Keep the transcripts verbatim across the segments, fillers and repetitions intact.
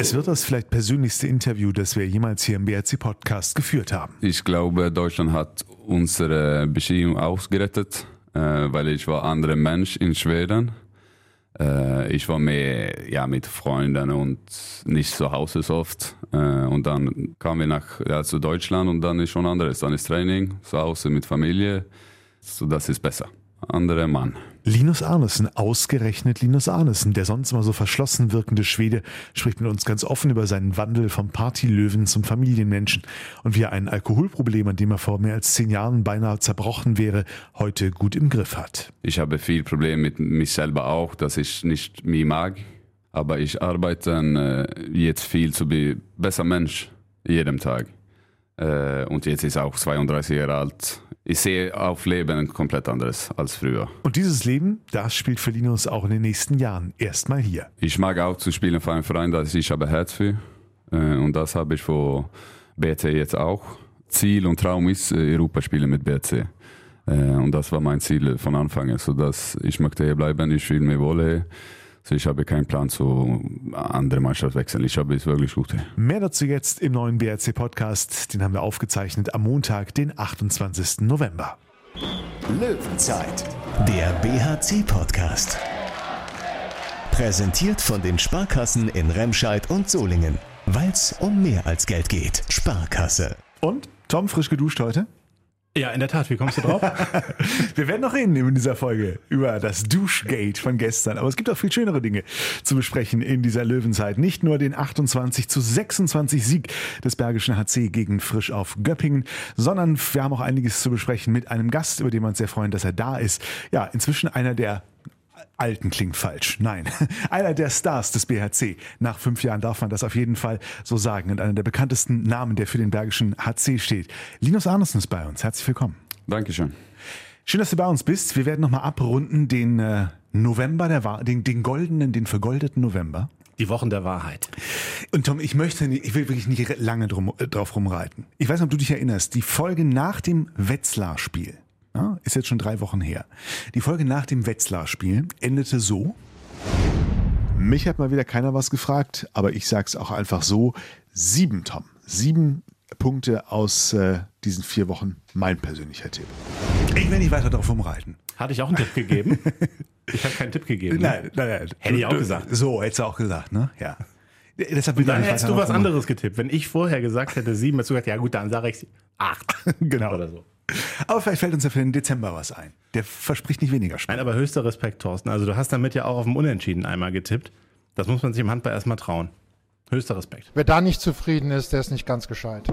Es wird das vielleicht persönlichste Interview, das wir jemals hier im B R C-Podcast geführt haben. Ich glaube, Deutschland hat unsere Beziehung ausgerettet, äh, weil ich war ein anderer Mensch in Schweden. Äh, ich war mehr ja, mit Freunden und nicht zu Hause so oft. Äh, und dann kamen wir nach, ja, zu Deutschland und dann ist schon anderes. Dann ist Training, zu Hause mit Familie. So, das ist besser. Anderer Mann. Linus Arnesen, ausgerechnet Linus Arnesen, der sonst immer so verschlossen wirkende Schwede, spricht mit uns ganz offen über seinen Wandel vom Partylöwen zum Familienmenschen und wie er ein Alkoholproblem, an dem er vor mehr als zehn Jahren beinahe zerbrochen wäre, heute gut im Griff hat. Ich habe viel Probleme mit mich selber auch, dass ich nicht mich mag, aber ich arbeite äh, jetzt viel zu be besser Mensch jeden Tag. Äh, und jetzt ist er auch zweiunddreißig Jahre alt. Ich sehe auf Leben komplett anderes als früher. Und dieses Leben, das spielt für Linus auch in den nächsten Jahren erstmal hier. Ich mag auch zu spielen für einen Verein, da ich habe Herz für. Und das habe ich für B R C jetzt auch. Ziel und Traum ist, Europa spielen mit B R C. Und das war mein Ziel von Anfang an. Also dass ich möchte hier bleiben, ich fühle mich wohl hier. Also ich habe keinen Plan zu andere Mannschaft wechseln. Ich habe es wirklich gut. Mehr dazu jetzt im neuen B R C-Podcast. Den haben wir aufgezeichnet am Montag, den achtundzwanzigsten November. Löwenzeit, der B H C-Podcast. Präsentiert von den Sparkassen in Remscheid und Solingen. Weil's um mehr als Geld geht. Sparkasse. Und, Tom, frisch geduscht heute? Ja, in der Tat. Wie kommst du drauf? Wir werden noch reden in dieser Folge über das Duschgate von gestern. Aber es gibt auch viel schönere Dinge zu besprechen in dieser Löwenzeit. Nicht nur den achtundzwanzig zu sechsundzwanzig Sieg des Bergischen H C gegen Frisch auf Göppingen, sondern wir haben auch einiges zu besprechen mit einem Gast, über den wir uns sehr freuen, dass er da ist. Ja, inzwischen einer der Alten klingt falsch. Nein, einer der Stars des B H C. Nach fünf Jahren darf man das auf jeden Fall so sagen. Und einer der bekanntesten Namen, der für den Bergischen H C steht. Linus Arnesen ist bei uns. Herzlich willkommen. Dankeschön. Schön, dass du bei uns bist. Wir werden nochmal abrunden den äh, November, der Wahr- den, den goldenen, den vergoldeten November. Die Wochen der Wahrheit. Und Tom, ich möchte, nicht, ich will wirklich nicht lange drum, äh, drauf rumreiten. Ich weiß nicht, ob du dich erinnerst. Die Folge nach dem Wetzlar-Spiel. Ja, ist jetzt schon drei Wochen her. Die Folge nach dem Wetzlar-Spiel endete so. Mich hat mal wieder keiner was gefragt, aber ich sag's auch einfach so. Sieben, Tom. Sieben Punkte aus äh, diesen vier Wochen. Mein persönlicher Tipp. Ich will nicht weiter drauf rumreiten. Hatte ich auch einen Tipp gegeben? Ich habe keinen Tipp gegeben. Nein, nein, nein. Hätte ich auch gesagt. So, hättest du auch gesagt, ne? Ja. Deshalb will Dann ich hättest du was anderes getippt. Wenn ich vorher gesagt hätte sieben, hättest du gesagt, ja gut, dann sage ich acht. Genau. Oder so. Aber vielleicht fällt uns ja für den Dezember was ein. Der verspricht nicht weniger Spaß. Nein, aber höchster Respekt, Thorsten. Also du hast damit ja auch auf dem Unentschieden einmal getippt. Das muss man sich im Handball erstmal trauen. Höchster Respekt. Wer da nicht zufrieden ist, der ist nicht ganz gescheit.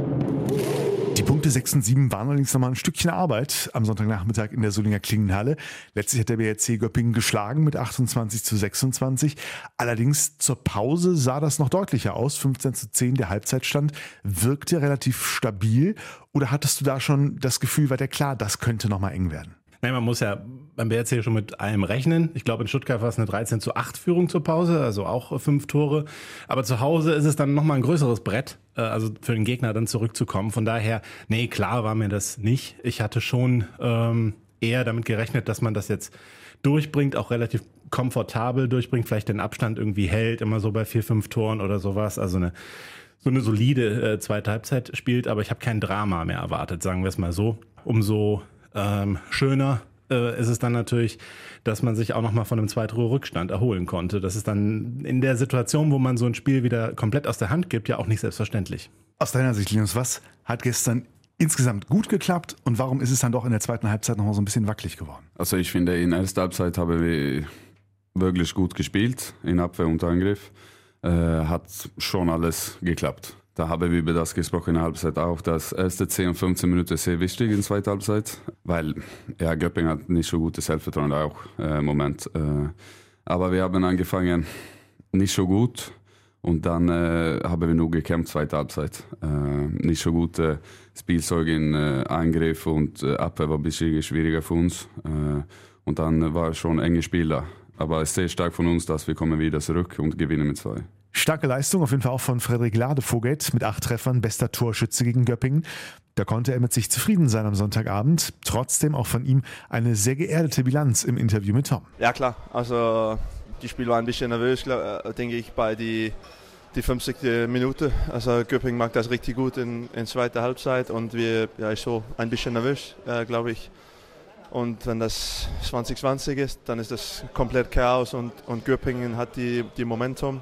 Die Punkte sechs und sieben waren allerdings nochmal ein Stückchen Arbeit am Sonntagnachmittag in der Solinger Klingenhalle. Letztlich hat der B R C Göppingen geschlagen mit achtundzwanzig zu sechsundzwanzig. Allerdings zur Pause sah das noch deutlicher aus. fünfzehn zu zehn der Halbzeitstand wirkte relativ stabil. Oder hattest du da schon das Gefühl, war dir klar, das könnte nochmal eng werden? Nein, man muss ja beim B R C schon mit allem rechnen. Ich glaube, in Stuttgart war es eine dreizehn zu acht Führung zur Pause, also auch fünf Tore. Aber zu Hause ist es dann nochmal ein größeres Brett, also für den Gegner dann zurückzukommen. Von daher, nee, klar war mir das nicht. Ich hatte schon ähm, eher damit gerechnet, dass man das jetzt durchbringt, auch relativ komfortabel durchbringt, vielleicht den Abstand irgendwie hält, immer so bei vier, fünf Toren oder sowas. Also eine so eine solide äh, zweite Halbzeit spielt, aber ich habe kein Drama mehr erwartet, sagen wir es mal so. Umso Ähm, schöner äh, ist es dann natürlich, dass man sich auch nochmal von einem zwei Tore Rückstand erholen konnte. Das ist dann in der Situation, wo man so ein Spiel wieder komplett aus der Hand gibt, ja auch nicht selbstverständlich. Aus deiner Sicht, Linus, was hat gestern insgesamt gut geklappt und warum ist es dann doch in der zweiten Halbzeit nochmal so ein bisschen wackelig geworden? Also ich finde, in der ersten Halbzeit haben wir wirklich gut gespielt, in Abwehr und Angriff. Äh, hat schon alles geklappt. Da haben wir über das gesprochen in der Halbzeit auch. Das erste zehn und fünfzehn Minuten sehr wichtig in der zweiten Halbzeit, weil ja, Göppingen hat nicht so gutes Selbstvertrauen auch äh, im Moment. Äh, aber wir haben angefangen nicht so gut und dann äh, haben wir nur gekämpft zweite Halbzeit. Äh, nicht so gut äh, Spielzeug in äh, Angriff und äh, Abwehr war ein bisschen schwieriger für uns. Äh, und dann war es schon ein enge Spiel da. Aber es ist sehr stark von uns, dass wir kommen wieder zurück und gewinnen mit zwei. Starke Leistung auf jeden Fall auch von Frederik Ladevogel mit acht Treffern, bester Torschütze gegen Göppingen. Da konnte er mit sich zufrieden sein am Sonntagabend. Trotzdem auch von ihm eine sehr geerdete Bilanz im Interview mit Tom. Ja klar, also die Spieler waren ein bisschen nervös, denke ich, bei die die fünfzigste Minute. Also Göppingen macht das richtig gut in, in zweiter Halbzeit und wir ja, ist so ein bisschen nervös, äh, glaube ich. Und wenn das zwanzig zwanzig ist, dann ist das komplett Chaos und, und Göppingen hat die, die Momentum.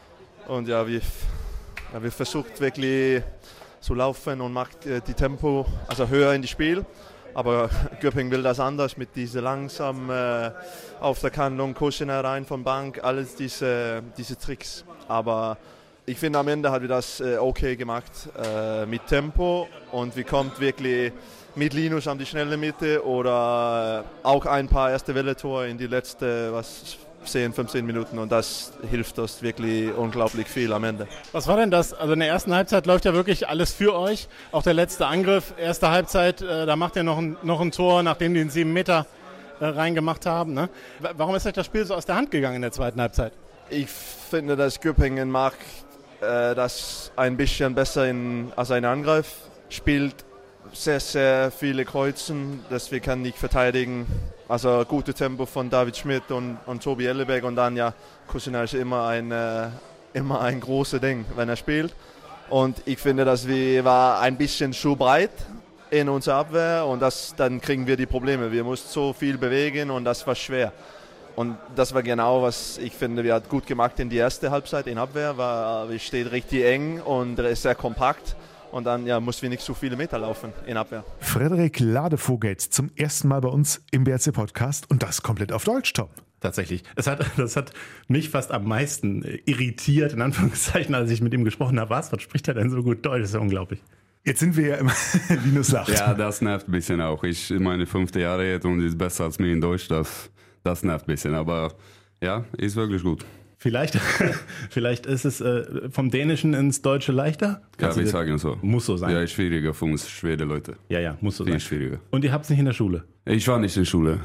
Und ja, wir, ja, wir versuchen wirklich zu laufen und macht äh, die Tempo also höher in das Spiel. Aber Göppingen will das anders mit dieser langsam äh, auf der Kante und Kuschen herein von Bank, alles diese, diese Tricks. Aber ich finde, am Ende hat wir das äh, okay gemacht äh, mit Tempo und wir kommen wirklich mit Linus an die schnelle Mitte oder äh, auch ein paar erste Welle-Tore in die letzten was, zehn, fünfzehn Minuten und das hilft uns wirklich unglaublich viel am Ende. Was war denn das? Also in der ersten Halbzeit läuft ja wirklich alles für euch. Auch der letzte Angriff, erste Halbzeit, äh, da macht ihr noch ein, noch ein Tor, nachdem die den sieben Meter äh, reingemacht haben. Ne? Warum ist euch das Spiel so aus der Hand gegangen in der zweiten Halbzeit? Ich finde, dass Göppingen macht äh, das ein bisschen besser in, als ein Angriff. Spielt sehr, sehr viele Kreuzen, dass wir können nicht verteidigen. Also gute Tempo von David Schmidt und, und Tobi Elleberg und dann ja, Kusina ist immer ein, äh, immer ein großes Ding, wenn er spielt. Und ich finde, dass wir war ein bisschen zu breit in unserer Abwehr und das, dann kriegen wir die Probleme. Wir mussten so viel bewegen und das war schwer. Und das war genau, was ich finde, wir haben gut gemacht in die erste Halbzeit in Abwehr. War, wir stehen richtig eng und ist sehr kompakt. Und dann ja, mussten wir nicht so viele Meter laufen in Abwehr. Frederik Ladevogel zum ersten Mal bei uns im B R C-Podcast und das komplett auf Deutsch, Tom. Tatsächlich. Es hat, das hat mich fast am meisten irritiert, in Anführungszeichen, als ich mit ihm gesprochen habe. Was, was spricht er denn so gut Deutsch? Das ist ja unglaublich. Jetzt sind wir ja immer, Linus lacht. Ja, das nervt ein bisschen auch. Ich meine fünfte Jahre jetzt und ist besser als mir in Deutsch. Das, das nervt ein bisschen, aber ja, ist wirklich gut. Vielleicht, vielleicht ist es äh, vom Dänischen ins Deutsche leichter? Ja, wir sagen so. Muss so sein. Ja, ist schwieriger für uns schwere Leute. Ja, ja, muss so Viel sein. schwieriger. Und ihr habt es nicht in der Schule? Ich war nicht in der Schule.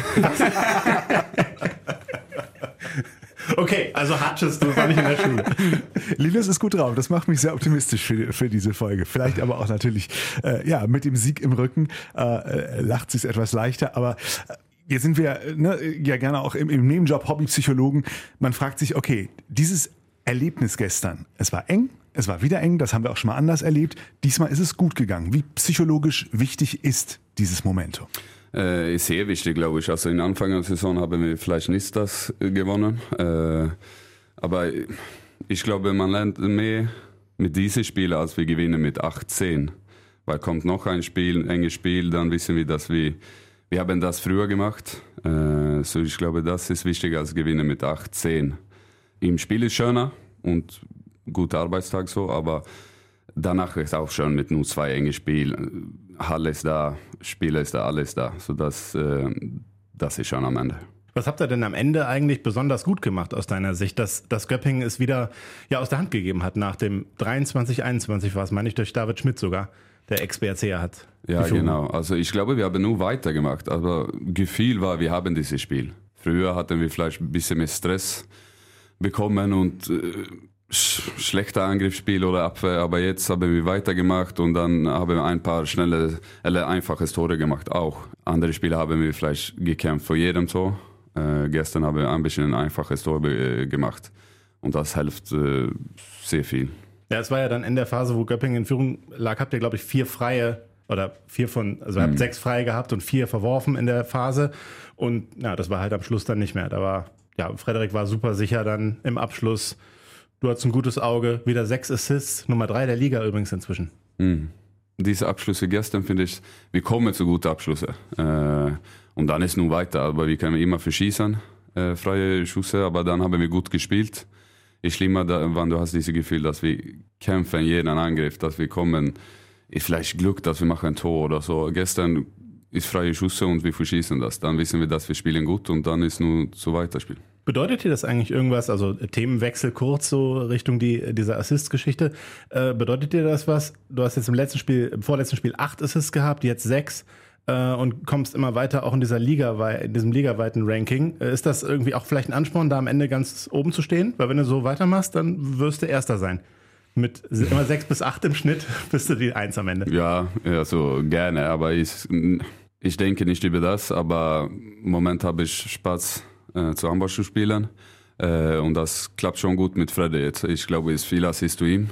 Okay, also hattest du, war nicht in der Schule. Linus ist gut drauf, das macht mich sehr optimistisch für, für diese Folge. Vielleicht aber auch natürlich, äh, ja, mit dem Sieg im Rücken äh, lacht es sich etwas leichter, aber äh, jetzt sind wir ne, ja gerne auch im, im Nebenjob Hobbypsychologen. Man fragt sich, okay, dieses Erlebnis gestern, es war eng, es war wieder eng, das haben wir auch schon mal anders erlebt. Diesmal ist es gut gegangen. Wie psychologisch wichtig ist dieses Momentum? Äh, ist sehr wichtig, glaube ich. Also in Anfang der Saison haben wir vielleicht nicht das gewonnen. Äh, aber ich glaube, man lernt mehr mit diesen Spielen, als wir gewinnen mit acht zehn. Weil kommt noch ein Spiel, ein enges Spiel, dann wissen wir, dass wir Wir haben das früher gemacht, äh, so ich glaube, das ist wichtiger als Gewinnen mit acht zehn. Im Spiel ist schöner und guter Arbeitstag so, aber danach ist auch schön mit nur zwei enge Spielen. Halle ist da, Spieler ist da, alles da, so das, äh, das ist schon am Ende. Was habt ihr denn am Ende eigentlich besonders gut gemacht aus deiner Sicht, dass, dass Göppingen es wieder ja, aus der Hand gegeben hat nach dem dreiundzwanzig einundzwanzig war es, meine ich, durch David Schmidt sogar, der Ex-B R C hat. Ja, genau. Also ich glaube, wir haben nur weitergemacht. Aber Gefühl war, wir haben dieses Spiel. Früher hatten wir vielleicht ein bisschen mehr Stress bekommen und äh, sch- schlechter Angriffsspiel oder Abwehr. Aber jetzt haben wir weitergemacht und dann haben wir ein paar schnelle, äh, einfache Tore gemacht auch. Andere Spiele haben wir vielleicht gekämpft vor jedem Tor. Äh, gestern haben wir ein bisschen ein einfaches Tor äh, gemacht. Und das hilft äh, sehr viel. Ja, es war ja dann in der Phase, wo Göppingen in Führung lag, habt ihr, glaube ich, vier freie oder vier von, also ihr habt mhm. sechs freie gehabt und vier verworfen in der Phase. Und ja, das war halt am Schluss dann nicht mehr. Da war, ja, Frederik war super sicher dann im Abschluss. Du hattest ein gutes Auge, wieder sechs Assists, Nummer drei der Liga übrigens inzwischen. Mhm. Diese Abschlüsse gestern, finde ich, wir kommen zu guten Abschlüsse. Äh, und dann ist nur weiter, aber wir können immer verschießen, äh, freie Schüsse, aber dann haben wir gut gespielt. Ist schlimmer, da, wenn du hast dieses Gefühl, dass wir kämpfen jeden Angriff, dass wir kommen, ist vielleicht Glück, dass wir machen ein Tor oder so. Gestern ist freie Schüsse und wir verschießen das. Dann wissen wir, dass wir spielen gut und dann ist nur so weiterspielen. Bedeutet dir das eigentlich irgendwas, also Themenwechsel kurz so Richtung die, dieser Assist-Geschichte, äh, bedeutet dir das was? Du hast jetzt im letzten Spiel, im vorletzten Spiel acht Assists gehabt, jetzt sechs. Und kommst immer weiter auch in dieser Liga, in diesem ligaweiten Ranking. Ist das irgendwie auch vielleicht ein Ansporn, da am Ende ganz oben zu stehen? Weil wenn du so weitermachst, dann wirst du Erster sein. Mit immer sechs bis acht im Schnitt bist du die Eins am Ende. Ja, also gerne, aber ich, ich denke nicht über das, aber im Moment habe ich Spaß, äh, zu Handball zu spielen. Äh, und das klappt schon gut mit Freddy jetzt. Ich glaube, es ist viel Assist zu ihm.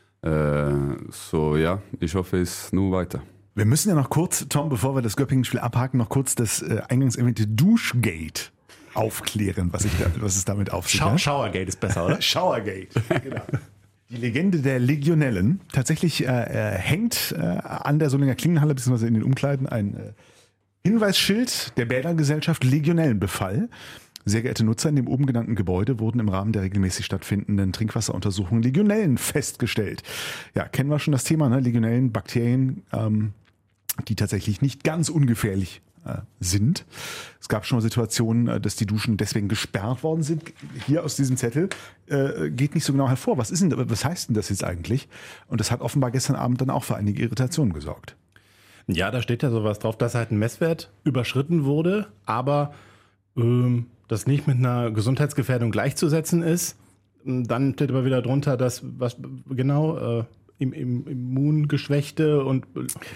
Äh, so ja, ich hoffe, es nur weiter. Wir müssen ja noch kurz, Tom, bevor wir das Göppingen-Spiel abhaken, noch kurz das äh, eingangs erwähnte Duschgate aufklären, was, ich da, was es damit auf sich Schau- hat. Showergate ist besser, oder? Showergate, genau. Die Legende der Legionellen. Tatsächlich äh, äh, hängt äh, an der Solinger Klingenhalle bzw. in den Umkleiden ein äh, Hinweisschild der Bädergesellschaft Legionellenbefall. Sehr geehrte Nutzer, in dem oben genannten Gebäude wurden im Rahmen der regelmäßig stattfindenden Trinkwasseruntersuchungen Legionellen festgestellt. Ja, kennen wir schon das Thema, ne? Legionellen, Bakterien, ähm, die tatsächlich nicht ganz ungefährlich äh, sind. Es gab schon mal Situationen, äh, dass die Duschen deswegen gesperrt worden sind. Hier aus diesem Zettel äh, geht nicht so genau hervor. Was ist denn, was heißt denn das jetzt eigentlich? Und das hat offenbar gestern Abend dann auch für einige Irritationen gesorgt. Ja, da steht ja sowas drauf, dass halt ein Messwert überschritten wurde, aber ähm, das nicht mit einer Gesundheitsgefährdung gleichzusetzen ist. Dann steht aber wieder drunter, dass was genau äh, im, im Immungeschwächte und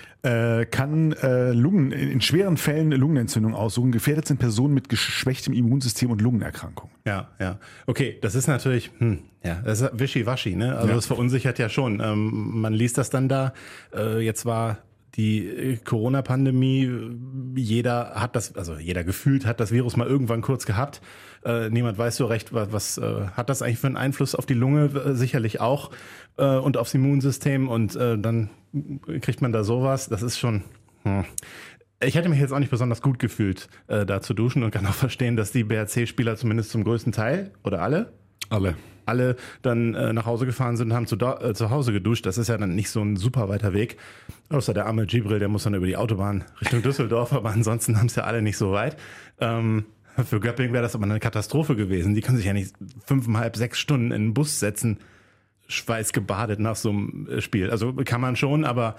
Äh, kann äh, Lungen, in schweren Fällen Lungenentzündung aussuchen. Gefährdet sind Personen mit geschwächtem Immunsystem und Lungenerkrankungen. ja, ja. Okay, das ist natürlich, hm, ja, das ist wischiwaschi, ne? Also Ja. das verunsichert ja schon. Ähm, man liest das dann da. Äh, jetzt war die Corona-Pandemie, jeder hat das, also jeder gefühlt hat das Virus mal irgendwann kurz gehabt. Äh, niemand weiß so recht, was, was äh, hat das eigentlich für einen Einfluss auf die Lunge? Äh, sicherlich auch. Äh, und aufs Immunsystem. Und äh, dann kriegt man da sowas. Das ist schon... Hm. Ich hätte mich jetzt auch nicht besonders gut gefühlt, äh, da zu duschen und kann auch verstehen, dass die B R C-Spieler zumindest zum größten Teil oder alle Alle. alle dann äh, nach Hause gefahren sind und haben zu, äh, zu Hause geduscht. Das ist ja dann nicht so ein super weiter Weg. Außer der arme Gibril, der muss dann über die Autobahn Richtung Düsseldorf, aber ansonsten haben es ja alle nicht so weit. Ähm, für Göppingen wäre das aber eine Katastrophe gewesen. Die können sich ja nicht fünfeinhalb, sechs Stunden in den Bus setzen, schweißgebadet nach so einem Spiel. Also kann man schon, aber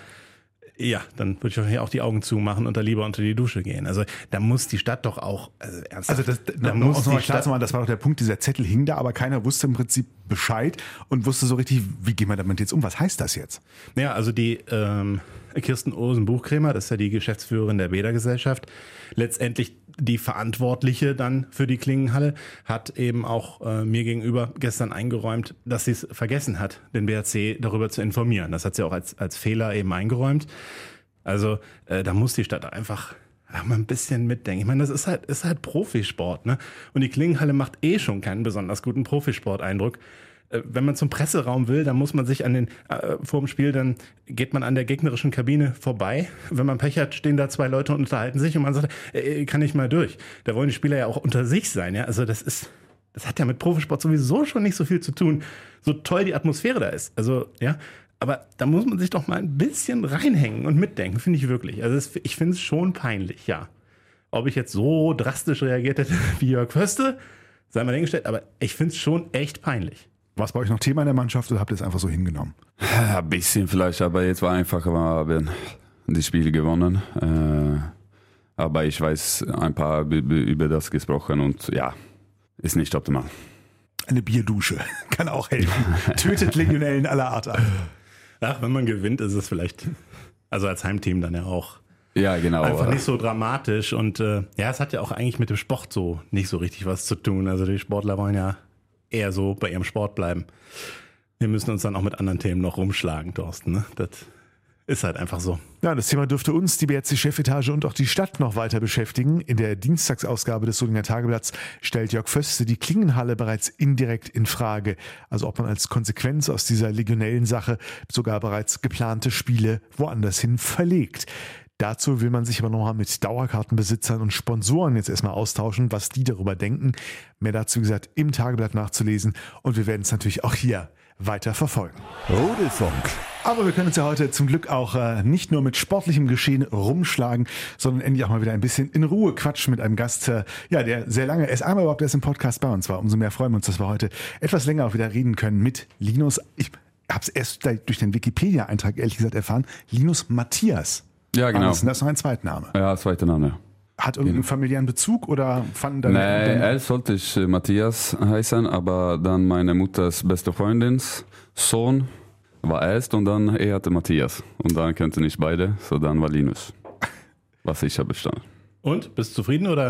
ja, dann würde ich wahrscheinlich auch die Augen zumachen und da lieber unter die Dusche gehen. Also da muss die Stadt doch auch, also ernsthaft, Also das, da da muss muss die mal klar Stadt, zu machen, das war doch der Punkt, dieser Zettel hing da, aber keiner wusste im Prinzip Bescheid und wusste so richtig, wie gehen wir damit jetzt um, was heißt das jetzt? ja, also die ähm, Kirsten Osen-Buchkremer, das ist ja die Geschäftsführerin der Bädergesellschaft, letztendlich die Verantwortliche dann für die Klingenhalle, hat eben auch äh, mir gegenüber gestern eingeräumt, dass sie es vergessen hat, den B R C darüber zu informieren. Das hat sie auch als, als Fehler eben eingeräumt. Also äh, da muss die Stadt einfach ja, mal ein bisschen mitdenken. Ich meine, das ist halt, ist halt Profisport, ne? Und die Klingenhalle macht eh schon keinen besonders guten Profisport-Eindruck. Äh, wenn man zum Presseraum will, dann muss man sich an den, äh, vor dem Spiel, dann geht man an der gegnerischen Kabine vorbei. Wenn man Pech hat, stehen da zwei Leute und unterhalten sich und man sagt, äh, kann ich mal durch. Da wollen die Spieler ja auch unter sich sein, ja? Also das ist, das hat ja mit Profisport sowieso schon nicht so viel zu tun. So toll die Atmosphäre da ist. Also, ja. Aber da muss man sich doch mal ein bisschen reinhängen und mitdenken, finde ich wirklich. Also das, ich finde es schon peinlich, ja. Ob ich jetzt so drastisch reagiert hätte wie Jörg Förste, sei mal dahingestellt, aber ich finde es schon echt peinlich. War es bei euch noch Thema in der Mannschaft oder habt ihr es einfach so hingenommen? Ja, ein bisschen vielleicht, aber jetzt war einfach, wir haben die Spiele gewonnen. Äh, aber ich weiß ein paar über das gesprochen und ja, ist nicht optimal. Eine Bierdusche kann auch helfen. Tötet Legionellen aller Art ab. Ach, wenn man gewinnt, ist es vielleicht, also als Heimteam dann ja auch Ja, genau. einfach nicht so dramatisch. Und äh, ja, es hat ja auch eigentlich mit dem Sport so nicht so richtig was zu tun. Also die Sportler wollen ja eher so bei ihrem Sport bleiben. Wir müssen uns dann auch mit anderen Themen noch rumschlagen, Thorsten. Ne? Das ist halt einfach so. Ja, das Thema dürfte uns, die B R C-Chefetage und auch die Stadt noch weiter beschäftigen. In der Dienstagsausgabe des Solinger Tageblatts stellt Jörg Förste die Klingenhalle bereits indirekt in Frage. Also ob man als Konsequenz aus dieser Legionellen-Sache sogar bereits geplante Spiele woanders hin verlegt. Dazu will man sich aber nochmal mit Dauerkartenbesitzern und Sponsoren jetzt erstmal austauschen, was die darüber denken. Mehr dazu, wie gesagt, im Tageblatt nachzulesen. Und wir werden es natürlich auch hier weiter verfolgen. Rudelfunk. Aber wir können uns ja heute zum Glück auch äh, nicht nur mit sportlichem Geschehen rumschlagen, sondern endlich auch mal wieder ein bisschen in Ruhe quatschen mit einem Gast, äh, ja, der sehr lange erst einmal überhaupt erst im Podcast bei uns war. Umso mehr freuen wir uns, dass wir heute etwas länger auch wieder reden können mit Linus. Ich habe es erst durch den Wikipedia-Eintrag ehrlich gesagt erfahren. Linus Matthias. Ja, genau. Das ist noch ein Zweitname. Ja, zweiter Name. Hat irgendeinen familiären Bezug oder fanden dann... Nee, erst sollte ich äh, Matthias heißen, aber dann meine Mutters beste Freundins Sohn war erst und dann er hatte Matthias. Und dann könnte nicht beide, so dann war Linus. Was ich habe bestanden. Und, bist du zufrieden oder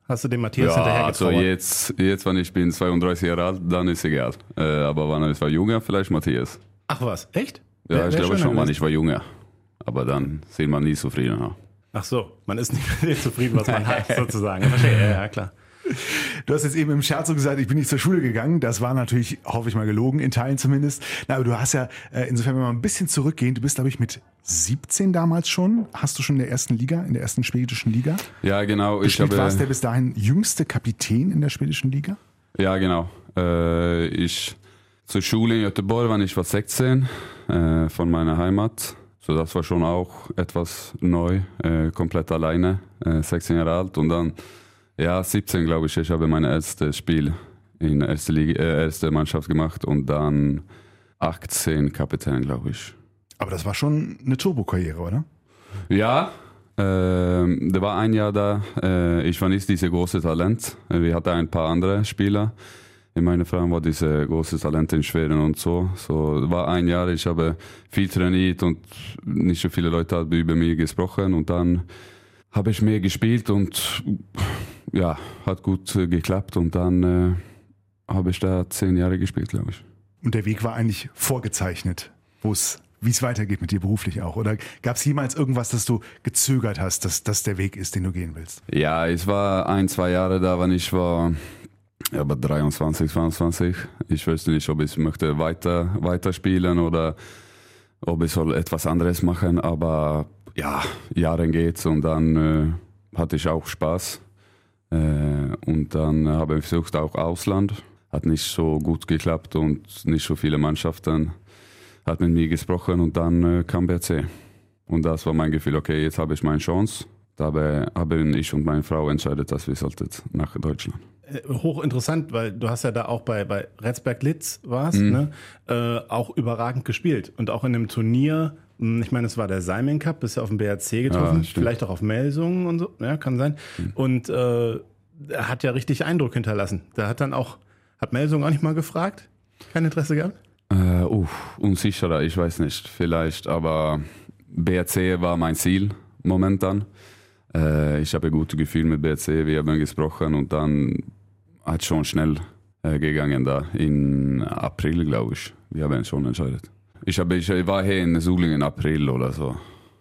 Hast du dem Matthias Ja, hinterher also getrauert? jetzt, jetzt, wenn ich bin zweiunddreißig Jahre alt, dann ist egal. Äh, aber wenn ich war jünger, vielleicht Matthias. Ach was, echt? Ja, Wär- ich wär glaube schöner schon, wenn gewesen. ich war jünger. Aber dann sieht man nie zufrieden aus. Ach so, man ist nicht mit dem zufrieden, was man hat, sozusagen. Ja, verstehe, ja, ja, klar. Du hast jetzt eben im Scherz so gesagt, ich bin nicht zur Schule gegangen. Das war natürlich, hoffe ich mal, gelogen, in Teilen zumindest. Na, aber du hast ja, äh, insofern, wenn wir mal ein bisschen zurückgehen, du bist, glaube ich, mit siebzehn damals schon, hast du schon in der ersten Liga, in der ersten schwedischen Liga Ja, genau. Ich gespielt. habe, Warst der bis dahin jüngste Kapitän in der schwedischen Liga? Ja, genau. Äh, ich zur Schule in Göteborg, wann ich war sechzehn, äh, von meiner Heimat. So, das war schon auch etwas neu, äh, komplett alleine, äh, sechzehn Jahre alt. Und dann, ja, siebzehn, glaube ich, ich habe mein erstes Spiel in der ersten Liga, äh, erste Mannschaft gemacht und dann achtzehn Kapitän, glaube ich. Aber das war schon eine Turbokarriere, oder? Ja, äh, da war ein Jahr da. Äh, ich war nicht dieses große Talent. Wir hatten ein paar andere Spieler. In meiner Verein war diese große Talent in Schweden und so. So war ein Jahr. Ich habe viel trainiert und nicht so viele Leute haben über mich gesprochen. Und dann habe ich mehr gespielt und ja, hat gut äh, geklappt. Und dann äh, habe ich da zehn Jahre gespielt, glaube ich. Und der Weg war eigentlich vorgezeichnet, wo es, wie es weitergeht mit dir beruflich auch. Oder gab es jemals irgendwas, dass du gezögert hast, dass das der Weg ist, den du gehen willst? Ja, es war ein, zwei Jahre da, wenn ich war ja, aber dreiundzwanzig, zweiundzwanzig. Ich wusste nicht, ob ich möchte weiter, weiter spielen oder ob ich soll etwas anderes machen. Aber ja, Jahre geht's und dann äh, hatte ich auch Spaß. Äh, und dann habe ich versucht auch Ausland. Hat nicht so gut geklappt und nicht so viele Mannschaften hat mit mir gesprochen und dann äh, kam B R C. Und das war mein Gefühl, okay, jetzt habe ich meine Chance. Dabei haben ich und meine Frau entschieden, dass wir sollten nach Deutschland. Äh, Hochinteressant, weil du hast ja da auch bei, bei Retzberg-Litz warst, mhm. ne? äh, auch überragend gespielt. Und auch in einem Turnier, ich meine, es war der Simon Cup, bist ja auf dem B R C getroffen, Ja, vielleicht auch auf Melsungen und so, ja, kann sein. Mhm. Und äh, er hat ja richtig Eindruck hinterlassen. Der hat dann auch, hat Melsungen auch nicht mal gefragt? Kein Interesse gehabt? Äh, uh, unsicherer, ich weiß nicht, vielleicht, aber B R C war mein Ziel momentan. Äh, ich habe ein gutes Gefühl mit B R C, wir haben gesprochen und dann hat schon schnell äh, gegangen da, in April, glaube ich. Wir haben schon entschieden. Ich, habe, ich war hier in Sulingen im April oder so,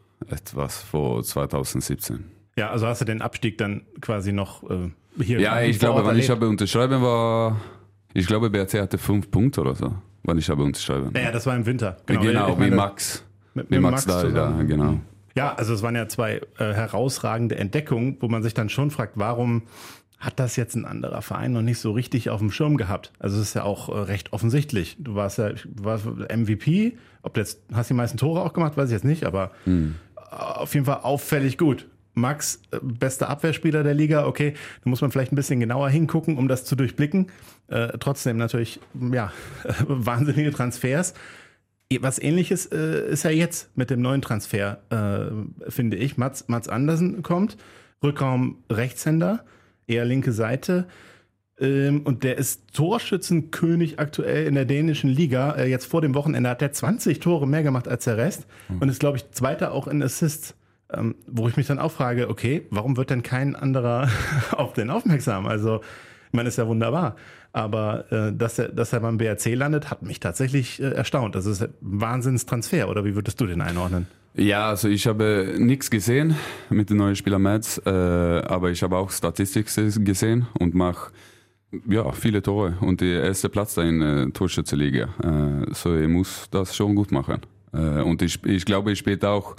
etwas vor zwanzig siebzehn. Ja, also hast du den Abstieg dann quasi noch äh, hier Ja, ich vor glaube, Ort wenn ich erlebt? habe unterschrieben war, ich glaube, B R C hatte fünf Punkte oder so, wenn ich habe unterschrieben. Naja, das war im Winter. Genau, genau Ich meine, wie Max. Mit, Wie mit Max, Max da, da, zusammen. genau. Ja, also es waren ja zwei äh, herausragende Entdeckungen, wo man sich dann schon fragt, warum hat das jetzt ein anderer Verein noch nicht so richtig auf dem Schirm gehabt? Also es ist ja auch äh, recht offensichtlich. Du warst ja du warst M V P, ob du jetzt hast die meisten Tore auch gemacht, weiß ich jetzt nicht, aber Hm. auf jeden Fall auffällig gut. Max, äh, bester Abwehrspieler der Liga, okay, da muss man vielleicht ein bisschen genauer hingucken, um das zu durchblicken. Äh, trotzdem natürlich, ja, wahnsinnige Transfers. Was Ähnliches äh, ist ja jetzt mit dem neuen Transfer, äh, finde ich. Mats, Mats Andersen kommt, Rückraum Rechtshänder, eher linke Seite. Ähm, und der ist Torschützenkönig aktuell in der dänischen Liga. Äh, jetzt vor dem Wochenende hat er zwanzig Tore mehr gemacht als der Rest mhm. und ist, glaube ich, Zweiter auch in Assists. Ähm, wo ich mich dann auch frage, okay, warum wird denn kein anderer auf den aufmerksam? Also, ich meine, ist ja wunderbar. Aber äh, dass, er, dass er beim B R C landet, hat mich tatsächlich äh, erstaunt. Das ist ein Wahnsinnstransfer, oder wie würdest du den einordnen? Ja, also ich habe nichts gesehen mit dem neuen Spieler Mads, äh, aber ich habe auch Statistik gesehen und mache ja, viele Tore und der erste Platz da in der Torschützenliga. Äh, so ich muss das schon gut machen. Äh, und ich, ich glaube, ich spiele auch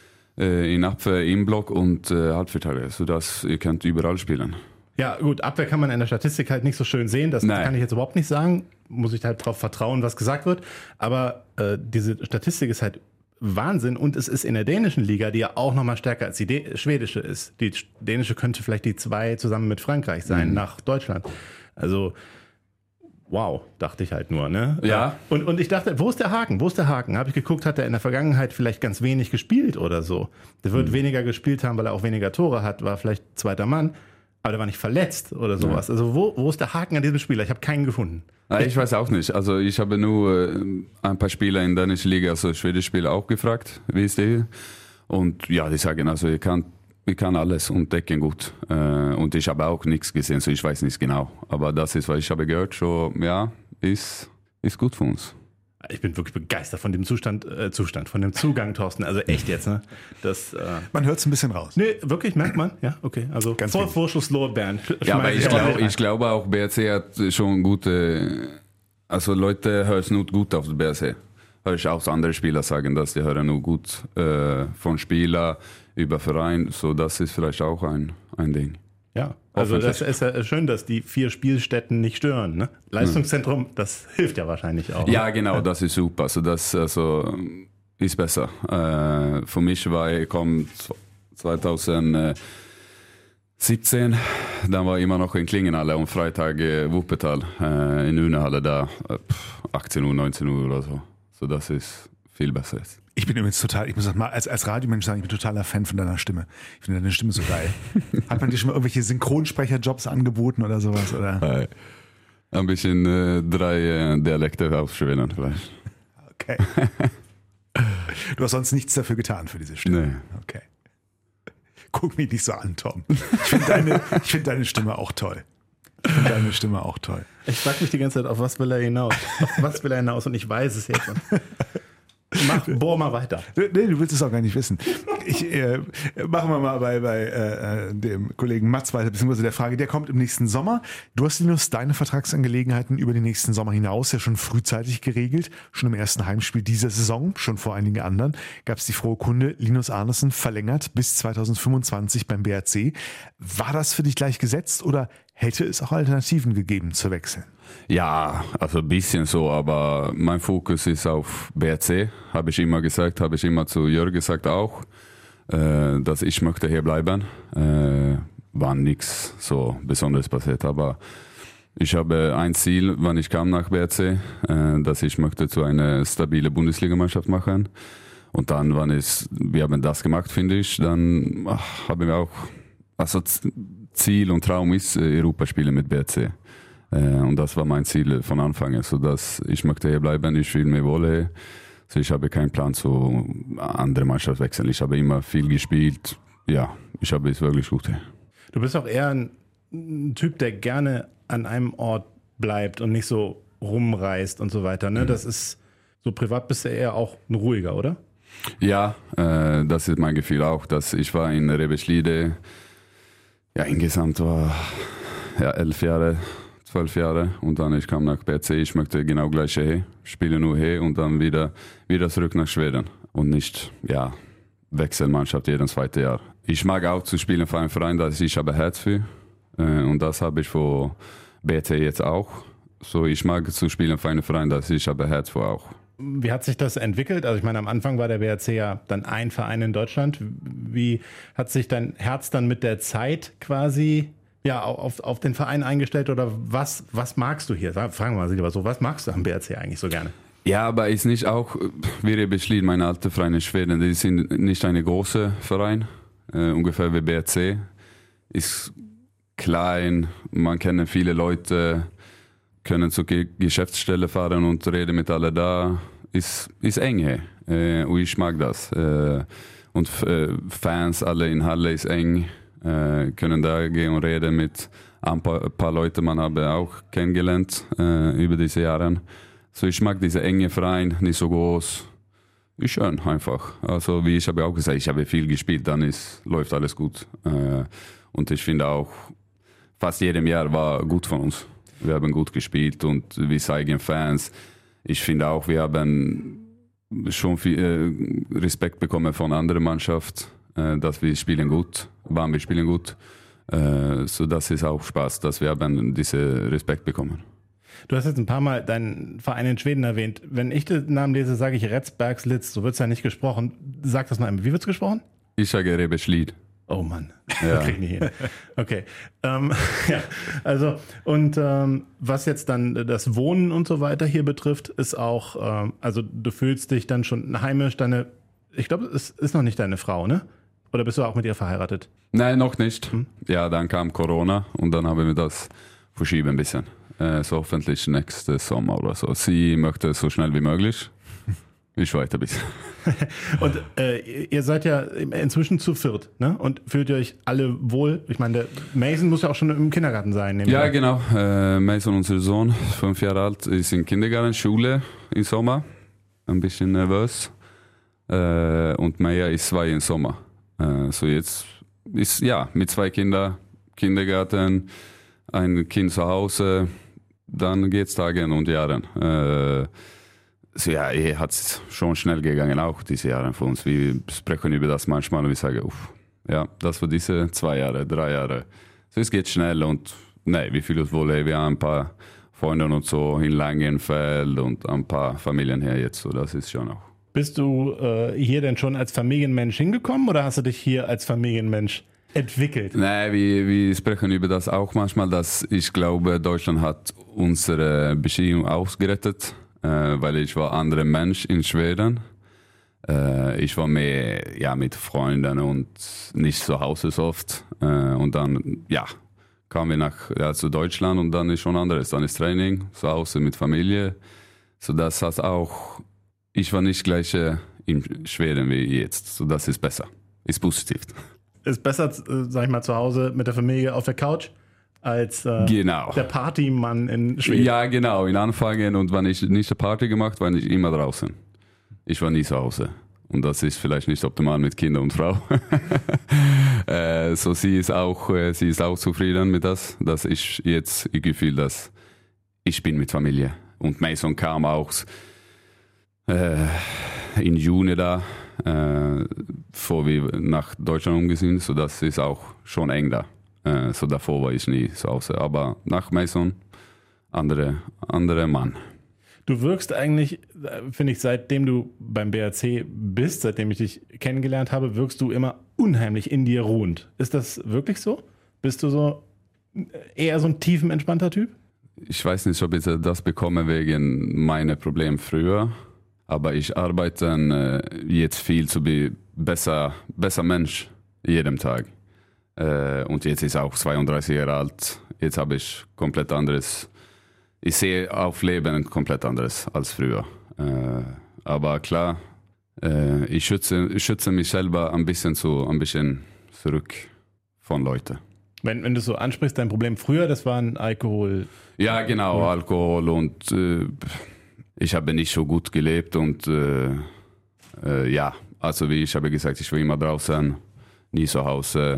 äh, in Abwehr, im Block und äh, Halbverteidiger, sodass ihr könnt überall spielen. Ja, gut, Abwehr kann man in der Statistik halt nicht so schön sehen. Das Nein. kann ich jetzt überhaupt nicht sagen. Muss ich halt darauf vertrauen, was gesagt wird. Aber äh, diese Statistik ist halt Wahnsinn. Und es ist in der dänischen Liga, die ja auch nochmal stärker als die dä- schwedische ist. Die dänische könnte vielleicht die zwei zusammen mit Frankreich sein, Mhm. nach Deutschland. Also, wow, dachte ich halt nur. Ne? Ja. Und, und ich dachte, wo ist der Haken? Wo ist der Haken? Habe ich geguckt, hat er in der Vergangenheit vielleicht ganz wenig gespielt oder so. Der wird Mhm. weniger gespielt haben, weil er auch weniger Tore hat, war vielleicht zweiter Mann. Aber der war nicht verletzt oder sowas. Ja. Also wo, wo ist der Haken an diesem Spieler? Ich habe keinen gefunden. Ja, ich weiß auch nicht. Also ich habe nur äh, ein paar Spieler in der dänischen Liga, also schwedische Spieler auch gefragt, wie ist der? Und ja, die sagen, also ihr könnt ich kann alles und decken gut. Äh, und ich habe auch nichts gesehen, so ich weiß nicht genau. Aber das ist, was ich habe gehört, schon, ja, ist, ist gut für uns. Ich bin wirklich begeistert von dem Zustand, äh, Zustand, von dem Zugang, Thorsten. Also echt jetzt, ne? Das, äh Man hört es ein bisschen raus. Nee, wirklich, merkt man? Ja, okay. Also Ganz vor wenig. Vorschusslorbeeren. Ja, aber ich glaube ich glaub auch, B R C hat schon gute, also Leute hören nur gut auf B R C. Hör ich auch andere Spieler sagen, dass die hören nur gut äh, von Spieler über Verein, so das ist vielleicht auch ein, ein Ding. Ja, also das ist ja schön, dass die vier Spielstätten nicht stören. Ne? Leistungszentrum, das hilft ja wahrscheinlich auch. Ja, genau, das ist super. Also das also, ist besser. Äh, für mich war ich kom zwanzig siebzehn, dann war ich immer noch in Klingenhalle und Freitag äh, Wuppertal äh, in Unehalle da, äh, achtzehn Uhr, neunzehn Uhr oder so. So das ist viel besser jetzt. Ich bin übrigens total, ich muss auch mal als, als Radiomensch sagen, ich bin totaler Fan von deiner Stimme. Ich finde deine Stimme so geil. Hat man dir schon mal irgendwelche Synchronsprecherjobs angeboten oder sowas? Oder? Ein bisschen äh, drei äh, Dialekte aufschwellen vielleicht. Okay. Du hast sonst nichts dafür getan für diese Stimme? Nee. Okay. Guck mich nicht so an, Tom. Ich finde deine, ich find deine Stimme auch toll. Ich finde deine Stimme auch toll. Ich frage mich die ganze Zeit, auf was will er hinaus? Auf was will er hinaus? Und ich weiß es jetzt. Mach, bohr mal weiter. Nee, du willst es auch gar nicht wissen. Ich äh, machen wir mal bei, bei äh, dem Kollegen Mats weiter, beziehungsweise der Frage, der kommt im nächsten Sommer. Du hast, Linus, deine Vertragsangelegenheiten über den nächsten Sommer hinaus ja schon frühzeitig geregelt. Schon im ersten Heimspiel dieser Saison, schon vor einigen anderen, gab es die frohe Kunde, Linus Arnesen verlängert bis zwanzig fünfundzwanzig beim B R C. War das für dich gleich gesetzt oder hätte es auch Alternativen gegeben zu wechseln? Ja, also ein bisschen so, aber mein Fokus ist auf B R C, habe ich immer gesagt, habe ich immer zu Jörg gesagt auch, äh, dass ich möchte hier bleiben. Äh, war nichts so Besonderes passiert, aber ich habe ein Ziel, wann ich kam nach B R C, äh, dass ich möchte zu einer stabile Bundesligamannschaft machen. Und dann, wann es, wir haben das gemacht, finde ich, dann ach, haben wir auch, also Ziel und Traum ist Europa spielen mit B R C. Und das war mein Ziel von Anfang an, so dass ich möchte hier bleiben, ich fühle mich wohl hier. So ich habe keinen Plan zu andere Mannschaft wechseln. Ich habe immer viel gespielt. Ja, ich habe es wirklich gut hier. Du bist auch eher ein Typ, der gerne an einem Ort bleibt und nicht so rumreist und so weiter. Ne? Mhm. Das ist so privat bist du eher auch ein ruhiger, oder? Ja, äh, das ist mein Gefühl auch, dass ich war in Rebeschlide, ja insgesamt war ja elf Jahre. zwölf Jahre und dann ich kam nach B R C, ich möchte genau gleich hier, spiele nur hier und dann wieder, wieder zurück nach Schweden und nicht, ja, Wechselmannschaft jeden zweite Jahr. Ich mag auch zu spielen für einen Verein, dass ich habe Herz für und das habe ich für B R C jetzt auch. So, ich mag zu spielen für einen Verein, dass ich habe Herz für auch. Wie hat sich das entwickelt? Also ich meine, am Anfang war der B R C ja dann ein Verein in Deutschland. Wie hat sich dein Herz dann mit der Zeit quasi ja, auf, auf den Verein eingestellt oder was, was magst du hier? Fragen wir mal lieber so, was magst du am B R C eigentlich so gerne? Ja, aber ist nicht auch, wie Rebeschlid, meine alte Verein in Schweden, die sind nicht eine große Verein, äh, ungefähr wie B R C. Ist klein, man kennt viele Leute, können zur Ge- Geschäftsstelle fahren und reden mit alle da. Ist, ist eng hier äh, und ich mag das. Äh, und äh, Fans, alle in Halle ist eng. Äh, können da gehen und reden mit ein paar, ein paar Leuten, man habe auch kennengelernt äh, über diese Jahre. So ich mag diese enge Verein, nicht so groß. Ist schön einfach. Also wie ich habe auch gesagt, ich habe viel gespielt, dann ist, läuft alles gut. Äh, und ich finde auch, fast jedem Jahr war gut von uns. Wir haben gut gespielt und wir zeigen Fans. Ich finde auch, wir haben schon viel äh, Respekt bekommen von anderen Mannschaften. Dass wir spielen gut, wann wir spielen gut. So das ist auch Spaß, dass wir haben diesen Respekt bekommen. Du hast jetzt ein paar Mal deinen Verein in Schweden erwähnt. Wenn ich den Namen lese, sage ich Rättsbergslitz. So wird es ja nicht gesprochen. Sag das noch einmal. Wie wird es gesprochen? Ich sage Rebeschlid. Oh Mann, ja. Krieg ich nicht hin. Okay, ähm, ja, also und ähm, was jetzt dann das Wohnen und so weiter hier betrifft, ist auch, ähm, also du fühlst dich dann schon heimisch. Deine, ich glaube, es ist noch nicht deine Frau, ne? Oder bist du auch mit ihr verheiratet? Nein, noch nicht. Hm? Ja, dann kam Corona und dann haben wir das verschieben ein bisschen. Äh, so hoffentlich nächstes Sommer oder so. Sie möchte so schnell wie möglich. ich warte bis. Und äh, ihr seid ja inzwischen zu viert, ne? Und fühlt ihr euch alle wohl? Ich meine, der Mason muss ja auch schon im Kindergarten sein. Ja, ich. genau. Äh, Mason, unser Sohn, fünf Jahre alt, ist in Kindergarten, Schule im Sommer. Ein bisschen nervös. Äh, und Maya ist zwei im Sommer. Äh, so jetzt ist, ja, mit zwei Kindern, Kindergarten, ein Kind zu Hause, dann geht's Tagen und Jahren. Äh, so ja, eh hat es schon schnell gegangen, auch diese Jahre für uns. Wir sprechen über das manchmal und wir sagen, uff, ja, das war diese zwei Jahre, drei Jahre. So, es geht schnell und nein, wir fühlen uns wohl, wir haben ein paar Freunde und so in Langenfeld und ein paar Familien hier jetzt, so das ist schon auch. Bist du äh, hier denn schon als Familienmensch hingekommen oder hast du dich hier als Familienmensch entwickelt? Nein, wir, wir sprechen über das auch manchmal, dass ich glaube, Deutschland hat unsere Beziehung ausgerettet, äh, weil ich war ein anderer Mensch in Schweden. Äh, ich war mehr ja, mit Freunden und nicht zu Hause so oft. Äh, und dann, ja, kamen wir nach ja, zu Deutschland und dann ist schon anderes. Dann ist Training, zu Hause mit Familie. So das hat auch, ich war nicht gleich äh, in Schweden wie jetzt. So das ist besser, ist positiv. Ist besser, äh, sag ich mal, zu Hause mit der Familie auf der Couch als äh, genau. der Partymann in Schweden. Ja, genau. In Anfangen und wenn ich nicht eine Party gemacht, war ich immer draußen. Ich war nie zu Hause. Und das ist vielleicht nicht optimal mit Kind und Frau. äh, so sie ist auch, äh, sie ist auch zufrieden mit das, dass ich jetzt das Gefühl, dass ich bin mit Familie. Und Mason kam auch äh, im Juni da, äh, bevor wir nach Deutschland umgesehen, so das ist auch schon eng da. Äh, so davor war ich nie zu Hause. Aber nach Mason, andere, andere Mann. Du wirkst eigentlich, finde ich, seitdem du beim B R C bist, seitdem ich dich kennengelernt habe, wirkst du immer unheimlich in dir ruhend. Ist das wirklich so? Bist du so eher so ein tiefenentspannter Typ? Ich weiß nicht, ob ich das bekomme wegen meiner Probleme früher, aber ich arbeite äh, jetzt viel zu be besser, besser Mensch jeden Tag. Äh, und jetzt ist auch zweiunddreißig Jahre alt. Jetzt habe ich komplett anderes. Ich sehe auf Leben komplett anderes als früher. Äh, aber klar, äh, ich, schütze, ich schütze mich selber ein bisschen, zu, ein bisschen zurück von Leuten. Wenn, wenn du so ansprichst, dein Problem früher, das war ein Alkohol. Ja, genau, Alkohol und äh, ich habe nicht so gut gelebt und äh, äh, ja, also wie ich habe gesagt, ich war immer draußen, nie zu Hause,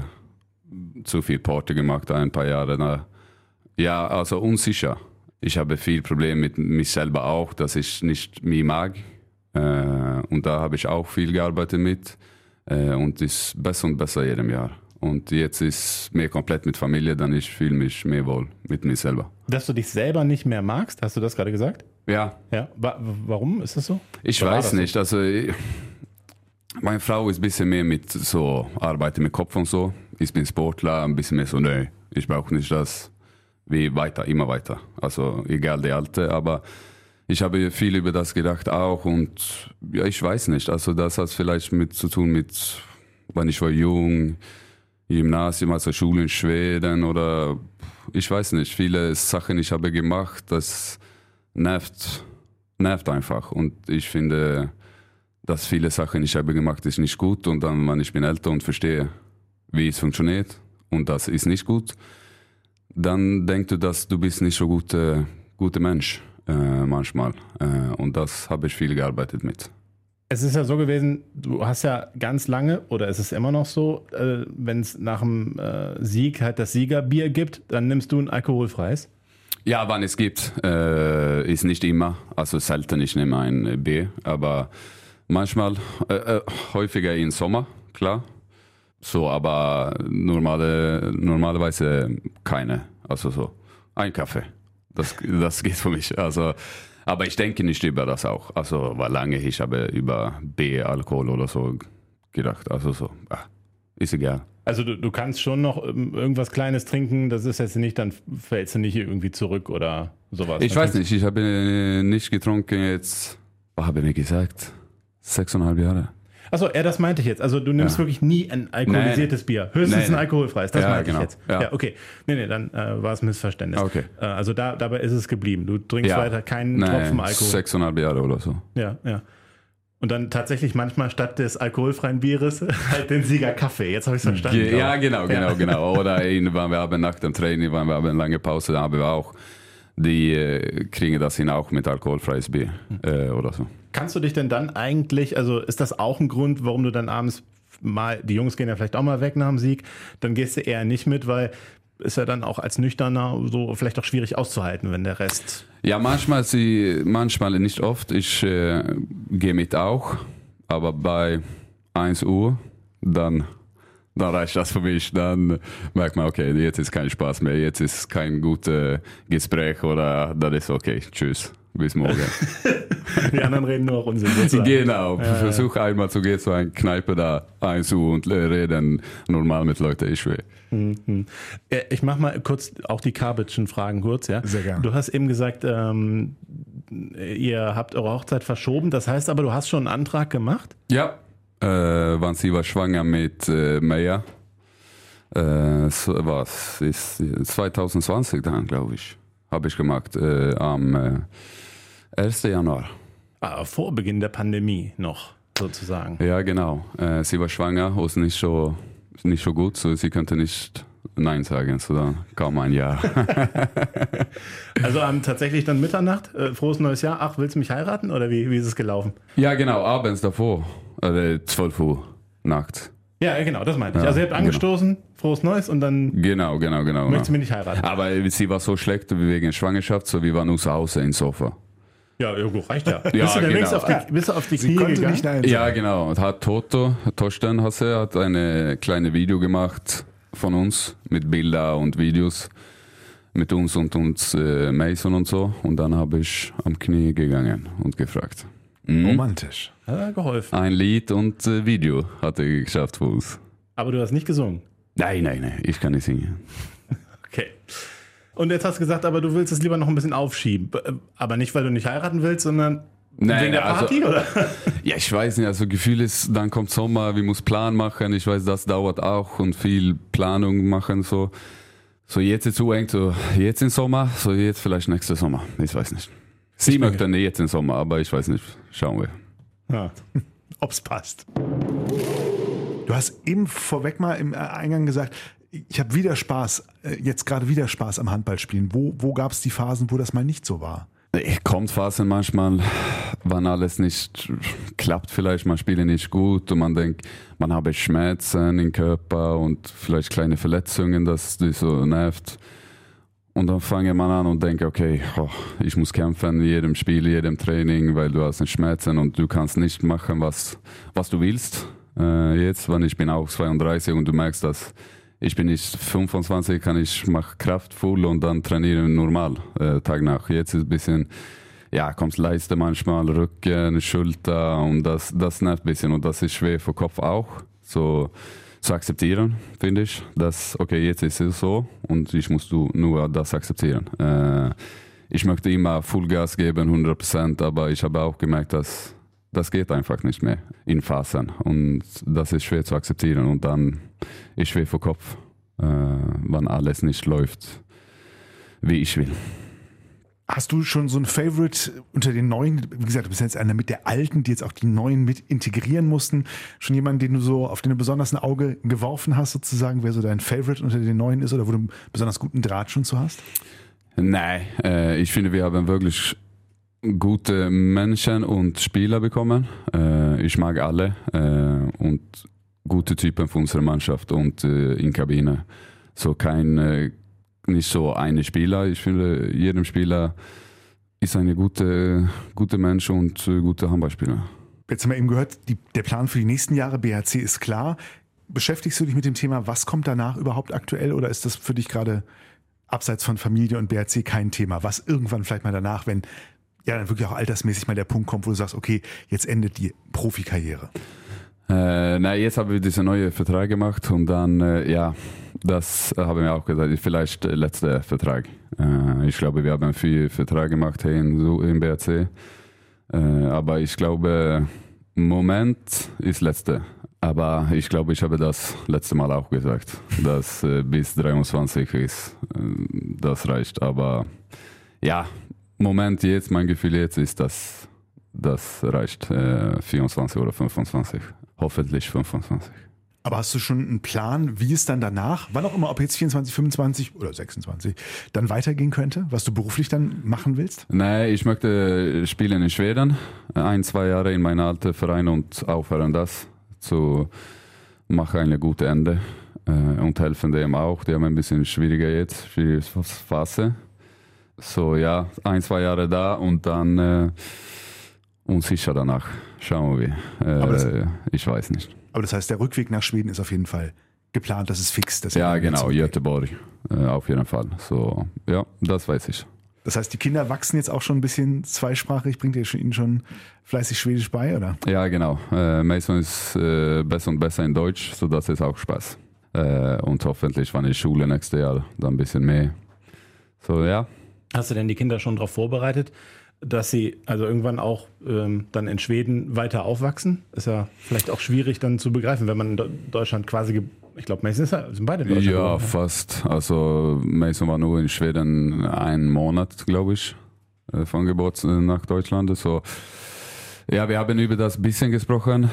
zu viel Party gemacht, ein paar Jahre. Na, ja, also unsicher. Ich habe viel Probleme mit mich selber auch, dass ich nicht mich mag. Äh, und da habe ich auch viel gearbeitet mit. Äh, und ist besser und besser jedem Jahr. Und jetzt ist mehr komplett mit Familie, dann ich fühle mich mehr wohl mit mir selber. Dass du dich selber nicht mehr magst, hast du das gerade gesagt? Ja. Ja. Wa warum ist das so? Ich Oder weiß nicht. So? Also ich, meine Frau ist ein bisschen mehr mit so Arbeiten mit Kopf und so. Ich bin Sportler, ein bisschen mehr so, nö, ich brauche nicht das. Wie weiter, immer weiter. Also egal die Alte, aber ich habe viel über das gedacht auch und ja, ich weiß nicht. Also das hat vielleicht mit zu tun mit, wann ich war jung, Gymnasium, also Schule in Schweden oder ich weiß nicht. Viele Sachen ich habe gemacht, das nervt, nervt einfach und ich finde, dass viele Sachen ich habe gemacht ist nicht gut und dann, wenn ich bin älter und verstehe, wie es funktioniert und das ist nicht gut, dann denkst du, dass du bist nicht so guter guter Mensch äh, manchmal. Äh, und das habe ich viel gearbeitet mit. Es ist ja so gewesen, du hast ja ganz lange, oder ist es immer noch so, äh, wenn es nach dem äh, Sieg halt das Siegerbier gibt, dann nimmst du ein alkoholfreies? Ja, wann es gibt, äh, ist nicht immer. Also selten, ich nehme ein Bier, aber manchmal, äh, äh, häufiger im Sommer, klar. So, aber normale, normalerweise keine. Also so, ein Kaffee. Das, das geht für mich. Also, aber ich denke nicht über das auch. Also war lange, ich habe über Bier, Alkohol oder so gedacht. Also so, ach, ist egal. Also du, du kannst schon noch irgendwas Kleines trinken, das ist jetzt nicht, dann fällst du nicht irgendwie zurück oder sowas. Ich weiß nicht, ich habe nicht getrunken jetzt, was habe ich gesagt? Sechseinhalb Jahre. Achso, ja, das meinte ich jetzt. Also du nimmst ja. wirklich nie ein alkoholisiertes nee. Bier. Höchstens nee, nee. ein alkoholfreies. Das ja, meinte genau. ich jetzt. Ja. ja, okay. Nee, nee, dann äh, war es ein Missverständnis. Okay. Äh, also da, dabei ist es geblieben. Du trinkst ja. weiter keinen nee, Tropfen Alkohol. Sechseinhalb Jahre oder so. Ja, ja. Und dann tatsächlich manchmal statt des alkoholfreien Bieres halt den Sieger Kaffee. Jetzt habe ich es verstanden. Ge- ja, genau, genau, Ja. genau. Oder in, wenn wir haben nach dem Training, wenn wir haben eine lange Pause, da haben wir auch, die äh, kriegen das hin auch mit alkoholfreies Bier äh, oder so. Kannst du dich denn dann eigentlich, also ist das auch ein Grund, warum du dann abends mal, die Jungs gehen ja vielleicht auch mal weg nach dem Sieg, dann gehst du eher nicht mit, weil ist ja dann auch als Nüchterner so vielleicht auch schwierig auszuhalten, wenn der Rest... Ja, manchmal, sie, manchmal nicht oft. Ich äh, gehe mit auch, aber bei eins Uhr, dann, dann reicht das für mich. Dann merkt man, okay, jetzt ist kein Spaß mehr, jetzt ist kein gutes Gespräch oder dann ist okay, tschüss, bis morgen. Die anderen reden nur auch Unsinn. sozusagen. Genau, Ja, versuch einmal zu gehen zu einer Kneipe da eins Uhr und reden normal mit Leuten, ich will. Mhm. Äh, Ich mache mal kurz auch die Kabitschen Fragen kurz. Ja? Sehr gerne. Du hast eben gesagt, ähm, ihr habt eure Hochzeit verschoben. Das heißt aber, du hast schon einen Antrag gemacht? Ja, äh, wann sie war schwanger mit äh, Meja, äh, so, was ist zwanzig zwanzig dann, glaube ich, habe ich gemacht, äh, am äh, ersten Januar. Ah, vor Beginn der Pandemie noch, sozusagen. Ja, genau. Äh, sie war schwanger, ist nicht so, nicht so gut, so sie könnte nicht Nein sagen, so dann kaum ein Jahr. Also ähm, tatsächlich dann Mitternacht, äh, frohes neues Jahr. Ach, willst du mich heiraten oder wie, wie ist es gelaufen? Ja, genau, abends davor, äh, zwölf Uhr nachts. Ja, genau, das meinte ich. Ja, Also ihr habt angestoßen, frohes neues und dann Genau, genau, genau. möchtest du genau. mich nicht heiraten. Aber sie war so schlecht wegen Schwangerschaft, so wir waren nur zu Hause im Sofa. Ja, ja gut, reicht ja. Ja, bist du denn genau. wenigstens auf die, bist du auf die Sie Knie konnte gegangen? nicht Nein Ja, sagen. genau. Und hat Toto, Torsten Hasse, hat eine kleine Video gemacht von uns mit Bilder und Videos mit uns und uns äh, Mason und so. Und dann habe ich am Knie gegangen und gefragt. Mhm. Romantisch. Hat geholfen. Ein Lied und äh, Video hat er geschafft für uns. Aber du hast nicht gesungen. Nein, nein, nein, ich kann nicht singen. Okay. Und jetzt hast du gesagt, aber du willst es lieber noch ein bisschen aufschieben. Aber nicht, weil du nicht heiraten willst, sondern Nein, wegen der Party, also- oder? Ja, ich weiß nicht, also Gefühl ist, dann kommt Sommer, wir müssen Plan machen, ich weiß, das dauert auch und viel Planung machen, so. So jetzt ist zu eng, so jetzt im Sommer, so jetzt vielleicht nächsten Sommer, ich weiß nicht. Sie möchte nicht jetzt im Sommer, aber ich weiß nicht, schauen wir. Ja. Ob's passt. Du hast eben vorweg mal im Eingang gesagt, ich habe wieder Spaß, äh, jetzt gerade wieder Spaß am Handballspielen. Wo, wo gab es die Phasen, wo das mal nicht so war? Kommt Phasen manchmal, wann alles nicht klappt vielleicht, man spielt nicht gut und man denkt, man habe Schmerzen im Körper und vielleicht kleine Verletzungen, das die so nervt. Und dann fange man an und denke, okay, oh, ich muss kämpfen in jedem Spiel, jedem Training, weil du hast Schmerzen und du kannst nicht machen, was, was du willst. Äh, jetzt, wenn ich bin auch zweiunddreißig und du merkst, dass ich bin nicht fünfundzwanzig, kann ich mache kraftvoll und dann trainiere normal äh, Tag nach. Jetzt ist ein bisschen, ja, kommt Leiste manchmal, Rücken, Schulter und das, das nervt ein bisschen und das ist schwer für Kopf auch. So zu akzeptieren, finde ich, dass, okay, jetzt ist es so und ich muss du nur das akzeptieren. Äh, ich möchte immer Vollgas geben, hundert Prozent, aber ich habe auch gemerkt, dass das geht einfach nicht mehr in Phasen und das ist schwer zu akzeptieren und dann ist schwer für Kopf, äh, wenn alles nicht läuft, wie ich will. Hast du schon so ein Favorite unter den Neuen? Wie gesagt, du bist jetzt einer mit der Alten, die jetzt auch die Neuen mit integrieren mussten. Schon jemanden, den du so, auf den du besonders ein Auge geworfen hast, sozusagen, wer so dein Favorite unter den Neuen ist oder wo du einen besonders guten Draht schon zu hast? Nein, äh, ich finde, wir haben wirklich gute Menschen und Spieler bekommen. Äh, ich mag alle äh, und gute Typen für unsere Mannschaft und äh, in Kabine. So kein, äh, nicht so eine Spieler. Ich finde, jedem Spieler ist ein gute, gute Mensch und äh, guter Handballspieler. Jetzt haben wir eben gehört, die, der Plan für die nächsten Jahre B H C ist klar. Beschäftigst du dich mit dem Thema, was kommt danach überhaupt aktuell oder ist das für dich gerade abseits von Familie und B H C kein Thema? Was irgendwann vielleicht mal danach, wenn ja dann wirklich auch altersmäßig mal der Punkt kommt, wo du sagst, okay, jetzt endet die Profikarriere. Äh, nein, jetzt haben wir diesen neuen Vertrag gemacht und dann, äh, ja, das haben wir auch gesagt, vielleicht der letzte Vertrag. Äh, ich glaube, wir haben viel Vertrag gemacht hier in, in B H C, äh, aber ich glaube, Moment ist letzte. Aber ich glaube, ich habe das letzte Mal auch gesagt, dass äh, bis dreiundzwanzig ist, äh, das reicht. Aber ja, Moment jetzt, mein Gefühl jetzt ist, dass das reicht. Äh, vierundzwanzig oder fünfundzwanzig. Hoffentlich fünfundzwanzig. Aber hast du schon einen Plan, wie es dann danach, wann auch immer, ob jetzt vierundzwanzig, fünfundzwanzig oder sechsundzwanzig, dann weitergehen könnte, was du beruflich dann machen willst? Nein, ich möchte spielen in Schweden, ein, zwei Jahre in meinem alten Verein und aufhören das zu machen, eine gute Ende äh, und helfen dem auch. Die haben ein bisschen schwieriger jetzt, schwierige Phase. So ja, ein, zwei Jahre da und dann äh, unsicher danach. Schauen wir. Äh, Aber das, ich weiß nicht. Aber das heißt, der Rückweg nach Schweden ist auf jeden Fall geplant, das ist fix. Das Ja, genau, Göteborg, äh, auf jeden Fall. So, ja, das weiß ich. Das heißt, die Kinder wachsen jetzt auch schon ein bisschen zweisprachig, bringt ihr ihnen schon fleißig Schwedisch bei, oder? Ja, genau. Äh, Mason ist äh, besser und besser in Deutsch, so das ist auch Spaß. Äh, und hoffentlich, wenn ich Schule nächstes Jahr, dann ein bisschen mehr. So, ja. Hast du denn die Kinder schon darauf vorbereitet, dass sie also irgendwann auch ähm, dann in Schweden weiter aufwachsen? Ist ja vielleicht auch schwierig dann zu begreifen, wenn man in Deutschland quasi, ge- ich glaube, Mason ist ja, sind beide in Deutschland. Ja, geworden, fast. Also Mason war nur in Schweden einen Monat, glaube ich, von Geburt nach Deutschland. So, ja, wir haben über das ein bisschen gesprochen.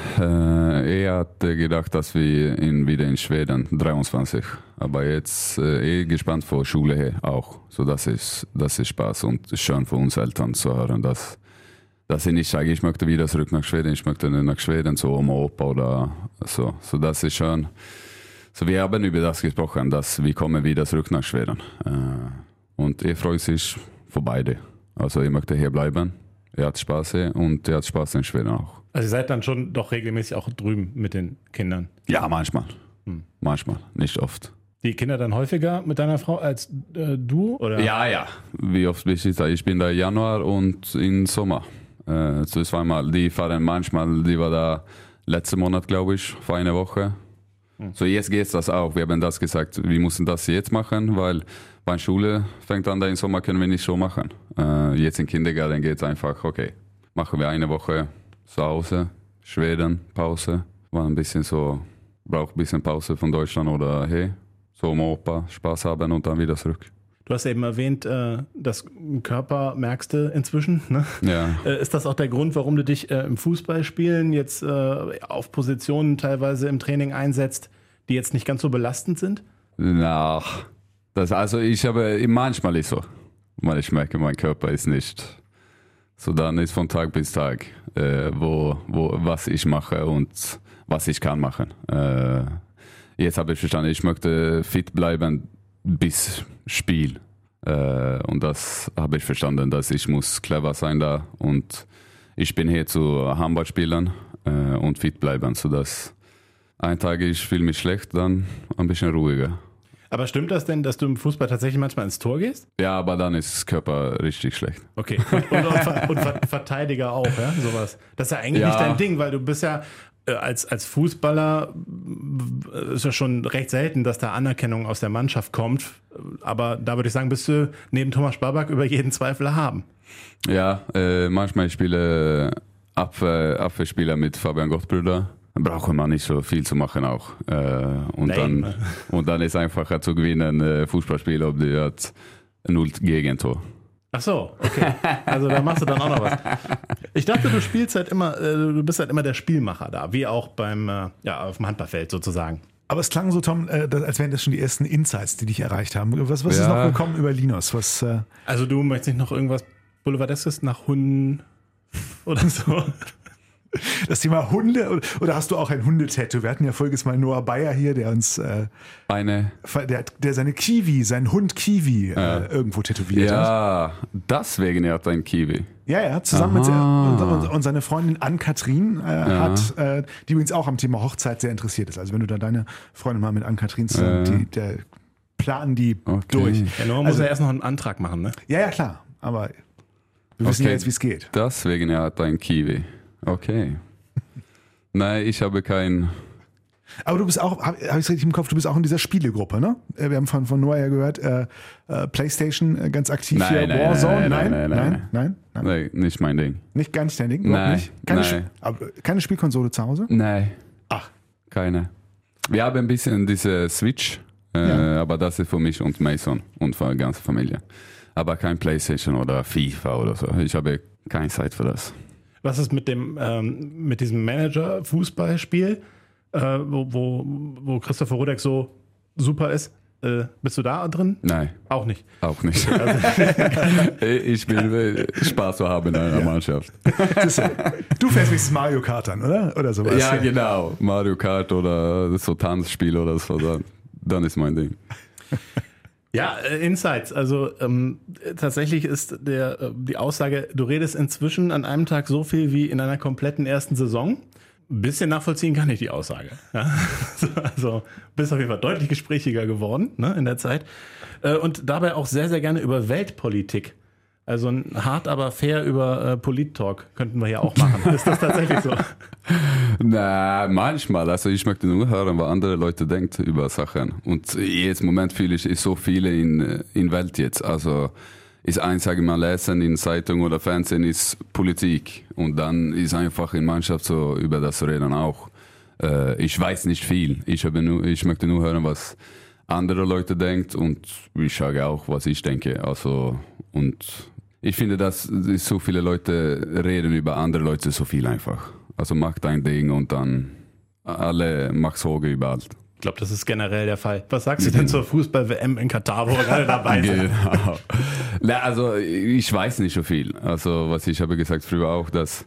Äh, er hat gedacht, dass wir ihn wieder in Schweden, dreiundzwanzig. Aber jetzt äh, eh gespannt vor Schule her auch. So, das ist, das ist Spaß und schön für uns Eltern zu hören, dass, dass ich nicht sage, ich möchte wieder zurück nach Schweden, ich möchte nach Schweden zu Oma, Opa oder so. So, das ist schön. So, wir haben über das gesprochen, dass wir kommen wieder zurück nach Schweden. Äh, und er freut sich für beide. Also, ich möchte hier bleiben. Er hat Spaß hier und er hat Spaß in Schweden auch. Also ihr seid dann schon doch regelmäßig auch drüben mit den Kindern? Ja, manchmal. Hm. Manchmal, nicht oft. Die Kinder dann häufiger mit deiner Frau als äh, du? Oder? Ja, ja. Wie oft bin ich da? Ich bin da im Januar und im Sommer. Äh, so zweimal. Die fahren manchmal, die war da letzten Monat, glaube ich, für eine Woche. Hm. So jetzt geht das auch. Wir haben das gesagt, wir müssen das jetzt machen, weil bei Schule fängt an, da im Sommer können wir nicht so machen. Äh, jetzt im Kindergarten geht es einfach, okay, machen wir eine Woche zu Hause, Schweden, Pause. War ein bisschen so, braucht ein bisschen Pause von Deutschland oder hey, so um Opa, Spaß haben und dann wieder zurück. Du hast eben erwähnt, äh, das Körper merkst du inzwischen. Ne? Ja. Äh, ist das auch der Grund, warum du dich äh, im Fußballspielen jetzt äh, auf Positionen teilweise im Training einsetzt, die jetzt nicht ganz so belastend sind? Na, das, also ich habe, manchmal ist so, weil ich merke, mein Körper ist nicht so, dann ist von Tag bis Tag, äh, wo, wo, was ich mache und was ich kann machen. Äh, jetzt habe ich verstanden, ich möchte fit bleiben bis Spiel. Äh, und das habe ich verstanden, dass ich muss clever sein da und ich bin hier zu Handball spielen äh, und fit bleiben, sodass ein Tag ich fühle mich schlecht, dann ein bisschen ruhiger. Aber stimmt das denn, dass du im Fußball tatsächlich manchmal ins Tor gehst? Ja, aber dann ist das Körper richtig schlecht. Okay. Und, und, und, und Verteidiger auch, ja, sowas. Das ist ja eigentlich Ja. nicht dein Ding, weil du bist ja äh, als, als Fußballer, äh, ist ja schon recht selten, dass da Anerkennung aus der Mannschaft kommt. Aber da würde ich sagen, bist du neben Thomas Spabak über jeden Zweifel erhaben. Ja, äh, manchmal ich spiele Abwehr, Abwehrspieler mit Fabian Gottbrüder. Dann braucht man nicht so viel zu machen auch. Äh, und, Nein. dann, und dann ist einfacher zu gewinnen, äh, Fußballspiel, ob die hat null Gegentor. Ach so, okay. Also da machst du dann auch noch was. Ich dachte, du spielst halt immer, äh, du bist halt immer der Spielmacher da, wie auch beim, äh, ja, auf dem Handballfeld sozusagen. Aber es klang so, Tom, äh, als wären das schon die ersten Insights, die dich erreicht haben. Was, was Ja. ist noch gekommen über Linus? Was, äh, Also du möchtest nicht noch irgendwas Boulevardeskes nach Hunden oder so? das Thema Hunde, oder, oder hast du auch ein Hundetattoo? Wir hatten ja voriges Mal Noah Bayer hier, der uns, äh, Eine. der, hat- der seine Kiwi, seinen Hund Kiwi äh, irgendwo tätowiert hat. Ja, deswegen hat er ein Kiwi. Ja, ja, zusammen mit Aha. und, und, und seine Freundin Ann-Kathrin äh, hat, äh, die übrigens auch am Thema Hochzeit sehr interessiert ist. Also wenn du da deine Freundin mal mit Ann-Kathrin zusammen, Ja. die, der planen die Okay. durch. Ja, Noah muss Also- ja erst noch einen Antrag machen, ne? Ja, ja, klar, aber wir wissen Okay. ja jetzt, wie es geht. Deswegen hat er ein Kiwi. Okay. Nein, ich habe kein... Aber du bist auch, habe hab ich richtig im Kopf, du bist auch in dieser Spielegruppe, ne? Äh, Wir haben von, von Noah ja gehört, äh, äh, PlayStation äh, ganz aktiv Nein, hier, nein, Warzone, nein, nein, nein, nein, nein. nein, nein. Nein, nicht mein Ding. Nicht gar nicht dein Ding, überhaupt Nein, nicht. Keine, nein. Sp- aber keine Spielkonsole zu Hause? Nein. Ach. Keine. Wir haben ein bisschen diese Switch, äh, Ja. aber das ist für mich und Mason und für die ganze Familie. Aber kein PlayStation oder FIFA oder so. Ich habe keine Zeit für das. Was ist mit dem ähm, mit diesem Manager-Fußballspiel, äh, wo, wo, wo Christopher Rudek so super ist? Äh, bist du da drin? Nein. Auch nicht. Auch nicht. Ich will Spaß zu haben in einer ja. Mannschaft. Du fährst wenigstens Mario Kart an, oder? Oder sowas. Ja, genau. Mario Kart oder so Tanzspiel oder so. Dann, dann ist mein Ding. Ja, äh, Insights. Also ähm, tatsächlich ist der, äh, die Aussage, du redest inzwischen an einem Tag so viel wie in einer kompletten ersten Saison. Ein bisschen nachvollziehen kann ich die Aussage. Ja? Also bist auf jeden Fall deutlich gesprächiger geworden, ne, in der Zeit. Äh, und dabei auch sehr, sehr gerne über Weltpolitik. Also ein hart, aber fair über äh, Polit-Talk könnten wir ja auch machen. Ist das tatsächlich so? Na, manchmal. Also ich möchte nur hören, was andere Leute denken über Sachen. Und jetzt Moment fühle ich, ist so viele in in Welt jetzt. Also ist eins, sage ich mal, lesen in Zeitung oder Fernsehen ist Politik. Und dann ist einfach in Mannschaft so über das Reden auch. Äh, ich weiß nicht viel. Ich habe nur, ich möchte nur hören, was andere Leute denken und ich sage auch, was ich denke. Also und ich finde, dass so viele Leute reden über andere Leute so viel einfach. Also mach dein Ding und dann alle mach Sorge über alles. Ich glaube, das ist generell der Fall. Was sagst du denn zur Fußball-W M in Katar, wo wir gerade dabei sind? Genau. Na, also ich weiß nicht so viel. Also was ich habe gesagt früher auch, dass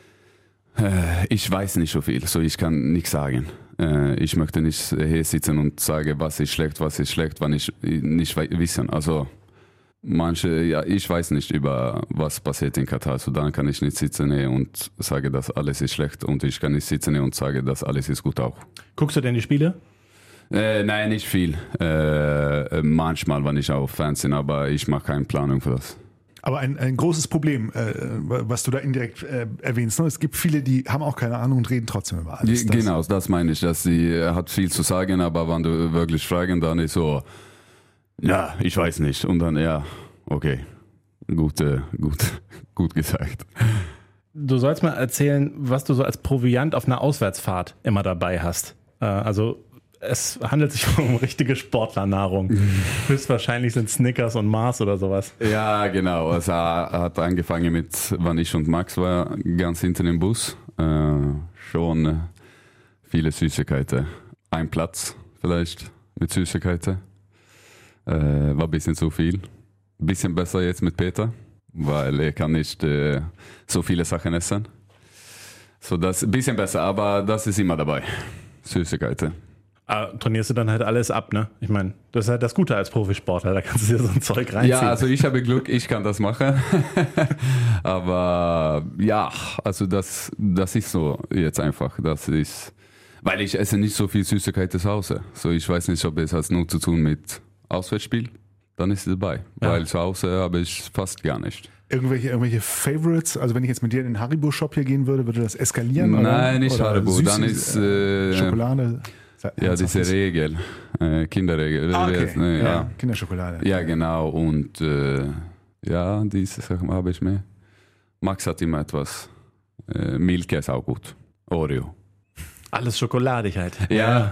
äh, ich weiß nicht so viel. So ich kann nichts sagen. Äh, ich möchte nicht hier sitzen und sagen, was ist schlecht, was ist schlecht, wann ich nicht wissen. Also manche, ja, ich weiß nicht über was passiert in Katar. So dann kann ich nicht sitzen und sagen, dass alles ist schlecht und ich kann nicht sitzen und sagen, dass alles ist gut auch. Guckst du denn die Spiele? Äh, nein, nicht viel. Äh, manchmal, wenn ich auf Fernsehen, aber ich mache keine Planung für das. Aber ein, ein großes Problem, äh, was du da indirekt äh, erwähnst, ne? Es gibt viele, die haben auch keine Ahnung und reden trotzdem über alles. Die, genau, das meine ich, dass sie hat viel zu sagen, aber wenn du wirklich fragen, dann ist so, ja, ich weiß nicht. Und dann, ja, okay, gut, äh, gut, gut gesagt. Du sollst mal erzählen, was du so als Proviant auf einer Auswärtsfahrt immer dabei hast. Äh, also es handelt sich um richtige Sportlernahrung. Höchstwahrscheinlich sind Snickers und Mars oder sowas. Ja, genau. Also er hat angefangen mit, wann ich und Max war, ganz hinten im Bus. Äh, schon viele Süßigkeiten. Ein Platz vielleicht mit Süßigkeiten. Äh, war ein bisschen zu viel. Ein bisschen besser jetzt mit Peter, weil er kann nicht äh, so viele Sachen essen. So das ein bisschen besser, aber das ist immer dabei. Süßigkeiten. Aber trainierst du dann halt alles ab, ne? Ich meine, das ist halt das Gute als Profisportler, da kannst du dir so ein Zeug reinziehen. Ja, also ich habe Glück, ich kann das machen. Aber ja, also das, das ist so jetzt einfach. Das ist, weil ich esse nicht so viel Süßigkeiten zu Hause. So ich weiß nicht, ob es hat nur zu tun mit Auswärtsspiel, dann ist es dabei. Ja. Weil zu Hause habe ich fast gar nicht. Irgendwelche, irgendwelche Favorites? Also wenn ich jetzt mit dir in den Haribo-Shop hier gehen würde, würde das eskalieren? Nein, oder? nicht oder Haribo. Süßes, Dann ist äh, Schokolade. Ja, diese Regel, äh, Kinderregel. Ah, okay. äh, ja. ja, Kinderschokolade. Ja, genau. Und äh, ja, diese Sachen habe ich mehr. Max hat immer etwas. Äh, Milka ist auch gut. Oreo. Alles schokoladig halt. Ja.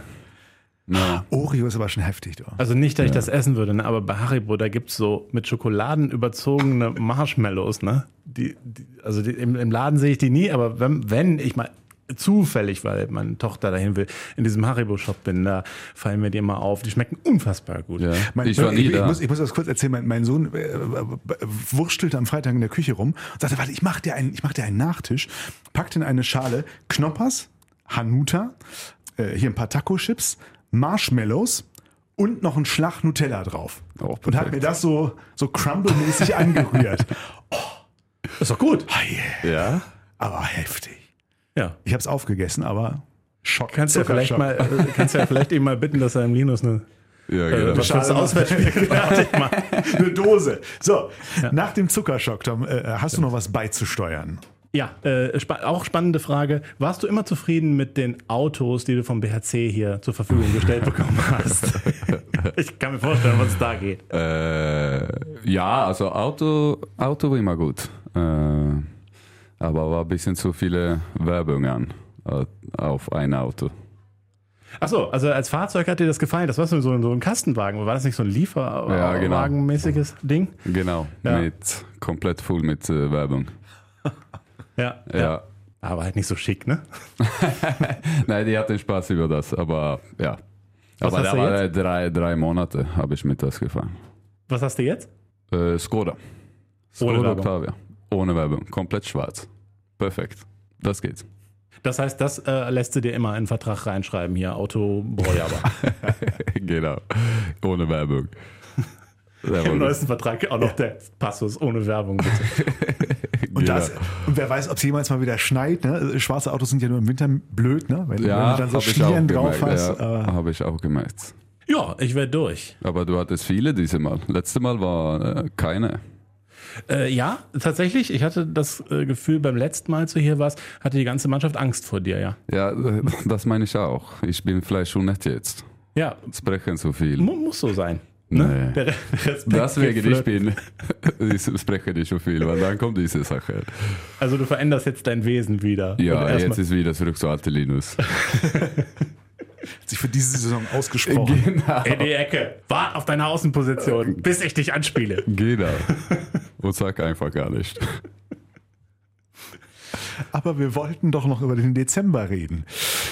ja. Oreo ist aber schon heftig. Doch. Also nicht, dass ich ja. das essen würde, ne? Aber bei Haribo, da gibt es so mit Schokoladen überzogene Marshmallows. Ne? Die, die, also die, im, im Laden sehe ich die nie, aber wenn, wenn ich mal zufällig, weil meine Tochter dahin will, in diesem Haribo-Shop bin, da fallen mir die immer auf. Die schmecken unfassbar gut. Ja. Mein, ich war nie ich, da. Ich muss, ich muss das kurz erzählen. Mein, mein Sohn äh, wurstelte am Freitag in der Küche rum und sagte, warte, ich mach dir einen, ich mach dir einen Nachtisch, packte in eine Schale Knoppers, Hanuta, äh, hier ein paar Taco-Chips, Marshmallows und noch einen Schlag Nutella drauf. Oh, und hat mir das so, so crumble-mäßig angerührt. Oh, ist doch gut. Oh yeah. Ja? Aber heftig. Ja. Ich habe es aufgegessen, aber Schock. Kannst ja vielleicht mal, äh, kannst ja vielleicht eben mal bitten, dass er im Linus eine Ja, äh, genau. was fürs Auswärtsspiel fertig macht. Eine Dose. So, ja. Nach dem Zuckerschock, Tom, äh, hast du noch was beizusteuern? Ja, äh, spa- auch spannende Frage. Warst du immer zufrieden mit den Autos, die du vom B H C hier zur Verfügung gestellt bekommen hast? Ich kann mir vorstellen, was es da geht. Äh, ja, also Auto, Auto war immer gut. Äh, aber war ein bisschen zu viele Werbungen äh, auf ein Auto. Achso, also als Fahrzeug hat dir das gefallen? Das war so, so ein Kastenwagen. War das nicht so ein Lieferwagenmäßiges ja, genau. Ding? Genau, ja. mit komplett voll mit äh, Werbung. Ja, Ja, Ja. ja. Aber halt nicht so schick, ne? Nein, die hatten Spaß über das, aber ja. Was aber hast da du war jetzt? drei, drei Monate habe ich mit das gefahren. Was hast du jetzt? Äh, Skoda. Ohne Skoda Werbung. Octavia. Ohne Werbung. Komplett schwarz. Perfekt. Das geht. Das heißt, das äh, lässt du dir immer in den Vertrag reinschreiben hier, Auto Breuerber. Genau. Ohne Werbung. Sehr Im wohl. neuesten Vertrag auch noch der Passus ohne Werbung, bitte. Und, Genau. das, und wer weiß, ob es jemals mal wieder schneit. Ne? Schwarze Autos sind ja nur im Winter blöd, ne? wenn, wenn Ja, du dann so habe ich auch Schlieren drauf gemerkt. hast. Ja, äh, habe ich auch gemerkt. Ja, ich werde durch. Aber du hattest viele diese Mal. Letzte Mal war äh, keine. Äh, ja, tatsächlich. Ich hatte das äh, Gefühl, beim letzten Mal, als du hier warst, hatte die ganze Mannschaft Angst vor dir, ja. Ja, äh, das meine ich auch. Ich bin vielleicht schon nett jetzt. Ja, Sprechen zu viel. mu muss so sein. Nee. Ne? Der Re- Respekt Deswegen geht ich flöten. bin, ich spreche nicht so viel, weil dann kommt diese Sache. Also du veränderst jetzt dein Wesen wieder. Ja, Und erstmal- jetzt ist wieder zurück zu alte Linus. hat sich für diese Saison ausgesprochen. Genau. in die Ecke. Wart auf deine Außenposition, bis ich dich anspiele. Genau. Und sag einfach gar nicht. Aber wir wollten doch noch über den Dezember reden.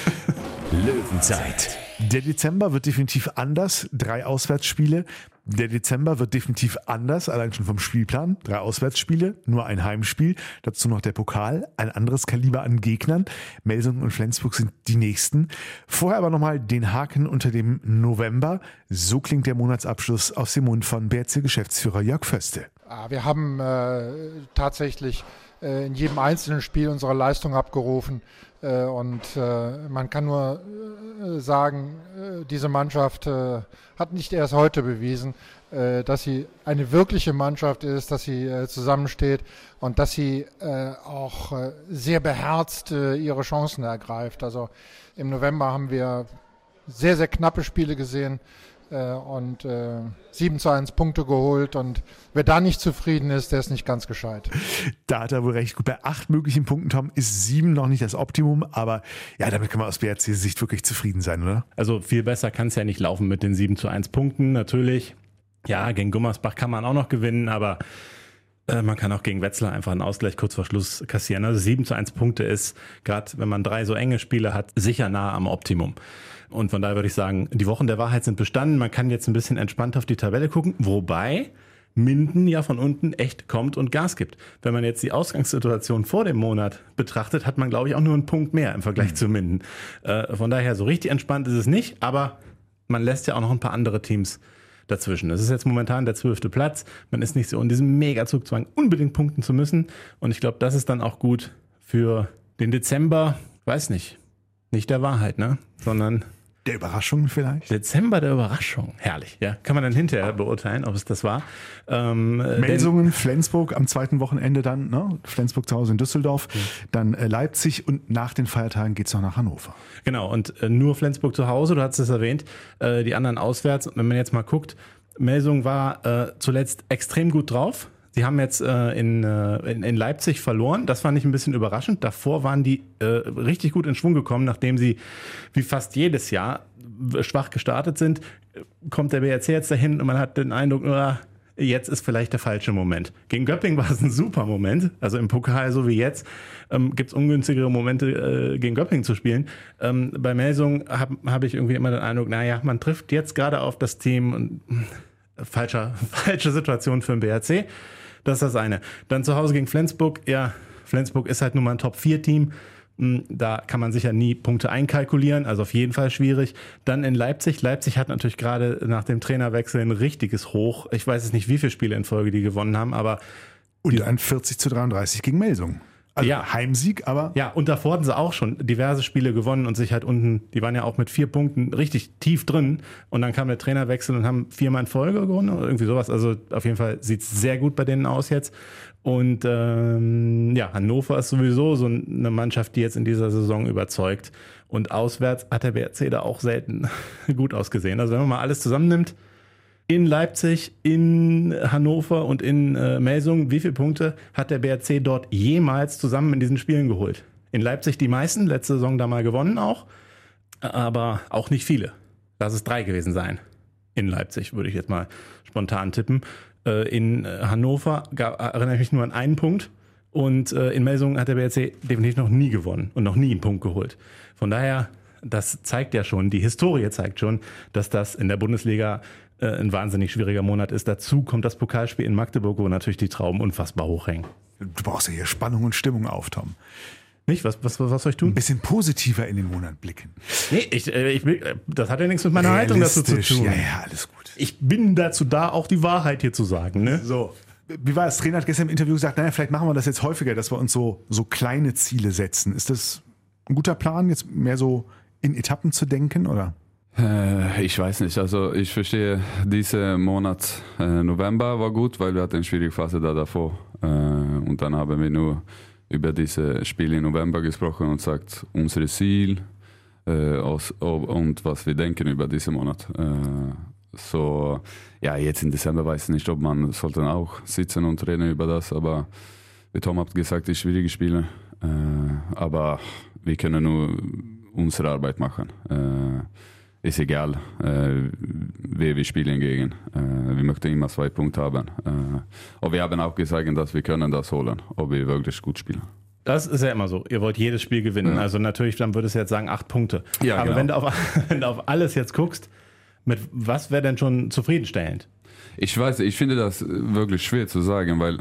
Löwenzeit. Der Dezember wird definitiv anders. Drei Auswärtsspiele. Der Dezember wird definitiv anders, allein schon vom Spielplan. Drei Auswärtsspiele, nur ein Heimspiel. Dazu noch der Pokal, ein anderes Kaliber an Gegnern. Melsungen und Flensburg sind die nächsten. Vorher aber nochmal den Haken unter dem November. So klingt der Monatsabschluss aus dem Mund von B R C-Geschäftsführer Jörg Föste. Ah, Wir haben äh, tatsächlich äh, in jedem einzelnen Spiel unsere Leistung abgerufen. Äh, und äh, man kann nur äh, sagen, äh, diese Mannschaft äh, hat nicht erst heute bewiesen, äh, dass sie eine wirkliche Mannschaft ist, dass sie äh, zusammensteht und dass sie äh, auch äh, sehr beherzt äh, ihre Chancen ergreift. Also im November haben wir sehr, sehr knappe Spiele gesehen äh, und äh, sieben zu eins Punkte geholt. Und wer da nicht zufrieden ist, der ist nicht ganz gescheit. Da hat er wohl recht gut. Bei acht möglichen Punkten, Tom, ist sieben noch nicht das Optimum. Aber ja, damit kann man aus B R C-Sicht wirklich zufrieden sein, oder? Also viel besser kann es ja nicht laufen mit den sieben zu eins Punkten, natürlich. Ja, gegen Gummersbach kann man auch noch gewinnen, aber äh, man kann auch gegen Wetzlar einfach einen Ausgleich kurz vor Schluss kassieren. Also sieben zu eins Punkte ist, gerade wenn man drei so enge Spiele hat, sicher nah am Optimum. Und von daher würde ich sagen, die Wochen der Wahrheit sind bestanden. Man kann jetzt ein bisschen entspannt auf die Tabelle gucken, wobei Minden ja von unten echt kommt und Gas gibt. Wenn man jetzt die Ausgangssituation vor dem Monat betrachtet, hat man, glaube ich, auch nur einen Punkt mehr im Vergleich mhm. zu Minden. Äh, von daher, so richtig entspannt ist es nicht, aber man lässt ja auch noch ein paar andere Teams dazwischen. Das ist jetzt momentan der zwölfte Platz. Man ist nicht so in diesem Mega-Zugzwang, unbedingt punkten zu müssen. Und ich glaube, das ist dann auch gut für den Dezember. Weiß nicht, nicht der Wahrheit, ne? Sondern Der Überraschung vielleicht? Dezember der Überraschung. Herrlich, ja. Kann man dann hinterher beurteilen, ob es das war. Ähm, Melsungen, Flensburg am zweiten Wochenende dann, ne? Flensburg zu Hause in Düsseldorf, mhm. dann äh, Leipzig und nach den Feiertagen geht's noch nach Hannover. Genau, und äh, nur Flensburg zu Hause, du hast es erwähnt, äh, die anderen auswärts. Und wenn man jetzt mal guckt, Melsungen war äh, zuletzt extrem gut drauf. Sie haben jetzt äh, in, äh, in, in Leipzig verloren. Das fand ich ein bisschen überraschend. Davor waren die äh, richtig gut in Schwung gekommen, nachdem sie wie fast jedes Jahr schwach gestartet sind. Kommt der B R C jetzt dahin und man hat den Eindruck, uh, jetzt ist vielleicht der falsche Moment. Gegen Göppingen war es ein super Moment. Also im Pokal so wie jetzt ähm, gibt es ungünstigere Momente, äh, gegen Göppingen zu spielen. Ähm, bei Melsungen habe hab ich irgendwie immer den Eindruck, naja, man trifft jetzt gerade auf das Team und äh, falscher, falsche Situation für den B R C. Das ist das eine. Dann zu Hause gegen Flensburg. Ja, Flensburg ist halt nun mal ein Top vier Team. Da kann man sicher nie Punkte einkalkulieren, also auf jeden Fall schwierig. Dann in Leipzig. Leipzig hat natürlich gerade nach dem Trainerwechsel ein richtiges Hoch. Ich weiß jetzt nicht, wie viele Spiele in Folge die gewonnen haben, aber... Und ein vierzig zu dreiunddreißig gegen Melsungen. Also ja. Heimsieg, aber... Ja, und davor hatten sie auch schon diverse Spiele gewonnen und sich halt unten, die waren ja auch mit vier Punkten richtig tief drin. Und dann kam der Trainerwechsel und haben viermal in Folge gewonnen oder irgendwie sowas. Also auf jeden Fall sieht es sehr gut bei denen aus jetzt. Und ähm, ja, Hannover ist sowieso so eine Mannschaft, die jetzt in dieser Saison überzeugt. Und auswärts hat der B R C da auch selten gut ausgesehen. Also wenn man mal alles zusammennimmt, in Leipzig, in Hannover und in äh, Melsungen, wie viele Punkte hat der B R C dort jemals zusammen in diesen Spielen geholt? In Leipzig die meisten, letzte Saison da mal gewonnen auch, aber auch nicht viele. Lass es drei gewesen sein. In Leipzig würde ich jetzt mal spontan tippen. Äh, in Hannover gab, erinnere ich mich nur an einen Punkt Und äh, in Melsungen hat der B R C definitiv noch nie gewonnen und noch nie einen Punkt geholt. Von daher, das zeigt ja schon, die Historie zeigt schon, dass das in der Bundesliga äh, ein wahnsinnig schwieriger Monat ist. Dazu kommt das Pokalspiel in Magdeburg, wo natürlich die Trauben unfassbar hochhängen. Du brauchst ja hier Spannung und Stimmung auf, Tom. Nicht? Was, was, was soll ich tun? Ein bisschen positiver in den Monat blicken. Nee, ich, äh, ich, das hat ja nichts mit meiner Haltung dazu zu tun. Ja, ja, alles gut. Ich bin dazu da, auch die Wahrheit hier zu sagen. Ne? So. Wie war es? Trainer hat gestern im Interview gesagt, naja, vielleicht machen wir das jetzt häufiger, dass wir uns so, so kleine Ziele setzen. Ist das ein guter Plan, jetzt mehr so in Etappen zu denken, oder? Äh, ich weiß nicht. Also ich verstehe, dieser Monat äh, November war gut, weil wir hatten eine schwierige Phase da davor. Äh, und dann haben wir nur über diese Spiele im November gesprochen und sagt, unser Ziel äh, aus, und was wir denken über diesen Monat. Äh, so, ja, jetzt im Dezember weiß ich nicht, ob man sollte auch sitzen und reden über das, aber wie Tom hat gesagt, die schwierige Spiele. Äh, aber wir können nur unsere Arbeit machen. Äh, ist egal, äh, wer wir spielen gegen. Äh, wir möchten immer zwei Punkte haben. Äh, und wir haben auch gesagt, dass wir können das holen, ob wir wirklich gut spielen. Das ist ja immer so. Ihr wollt jedes Spiel gewinnen. Ja. Also natürlich, dann würdest du jetzt sagen, acht Punkte. Ja, aber genau. wenn, du auf, wenn du auf alles jetzt guckst, mit was wäre denn schon zufriedenstellend? Ich weiß, ich finde das wirklich schwer zu sagen, weil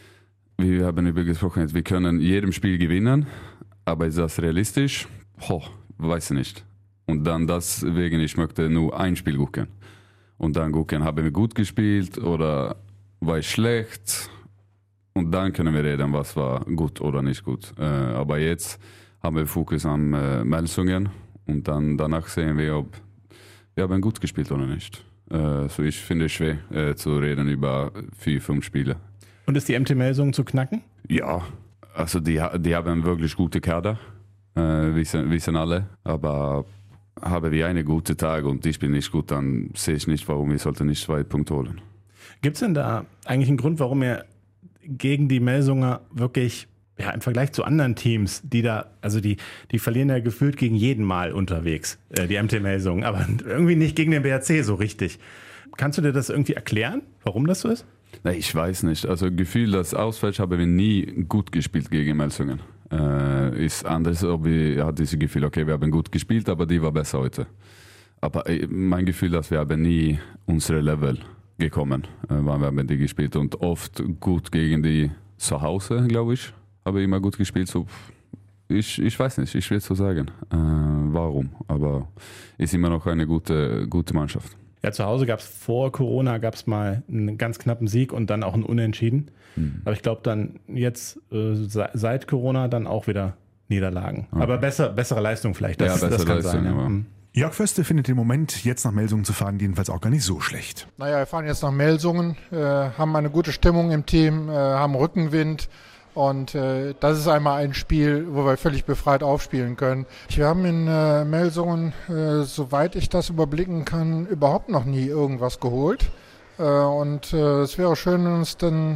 wir haben über gesprochen, wir können jedem Spiel gewinnen, aber ist das realistisch? Ho, weiß ich nicht. Und dann deswegen, ich möchte nur ein Spiel gucken. Und dann gucken, haben wir gut gespielt oder war ich schlecht? Und dann können wir reden, was war gut oder nicht gut. Äh, aber jetzt haben wir Fokus an äh, Melsungen und dann danach sehen wir, ob wir haben gut gespielt oder nicht. Äh, so ich finde es schwer äh, zu reden über vier, fünf Spiele. Und ist die M T Melsungen zu knacken? Ja, also die, die haben wirklich gute Kader, äh, wissen, wissen alle. Aber haben wir einen guten Tag und die spielen nicht gut, dann sehe ich nicht, warum wir sollten nicht zwei Punkte holen. Gibt es denn da eigentlich einen Grund, warum ihr gegen die Melsunger wirklich, ja, im Vergleich zu anderen Teams, die da, also die, die verlieren ja gefühlt gegen jeden Mal unterwegs, äh, die M T Melsungen, aber irgendwie nicht gegen den B R C so richtig. Kannst du dir das irgendwie erklären, warum das so ist? Nee, ich weiß nicht. Also Gefühl, das Auswärts haben wir nie gut gespielt gegen Melsungen. Äh, ist anders, ob wir hat dieses Gefühl, okay, wir haben gut gespielt, aber die war besser heute. Aber äh, mein Gefühl, dass wir haben nie unsere Level gekommen, äh, wann wir haben die gespielt und oft gut gegen die zu Hause, glaube ich, habe ich immer gut gespielt. So, ich, ich weiß nicht, ich will so sagen, äh, warum, aber ist immer noch eine gute, gute Mannschaft. Ja, zu Hause gab es vor Corona gab es mal einen ganz knappen Sieg und dann auch einen Unentschieden. Mhm. Aber ich glaube dann jetzt äh, seit Corona dann auch wieder Niederlagen. Okay. Aber besser, bessere Leistung vielleicht. Das, ja, das kann Leistung, sein. Ja. Mhm. Jörg Förste findet den Moment, jetzt nach Melsungen zu fahren, jedenfalls auch gar nicht so schlecht. Naja, wir fahren jetzt nach Melsungen, äh, haben eine gute Stimmung im Team, äh, haben Rückenwind. Und äh, das ist einmal ein Spiel, wo wir völlig befreit aufspielen können. Wir haben in äh, Melsungen, äh, soweit ich das überblicken kann, überhaupt noch nie irgendwas geholt. Äh, und äh, es wäre schön, wenn uns dann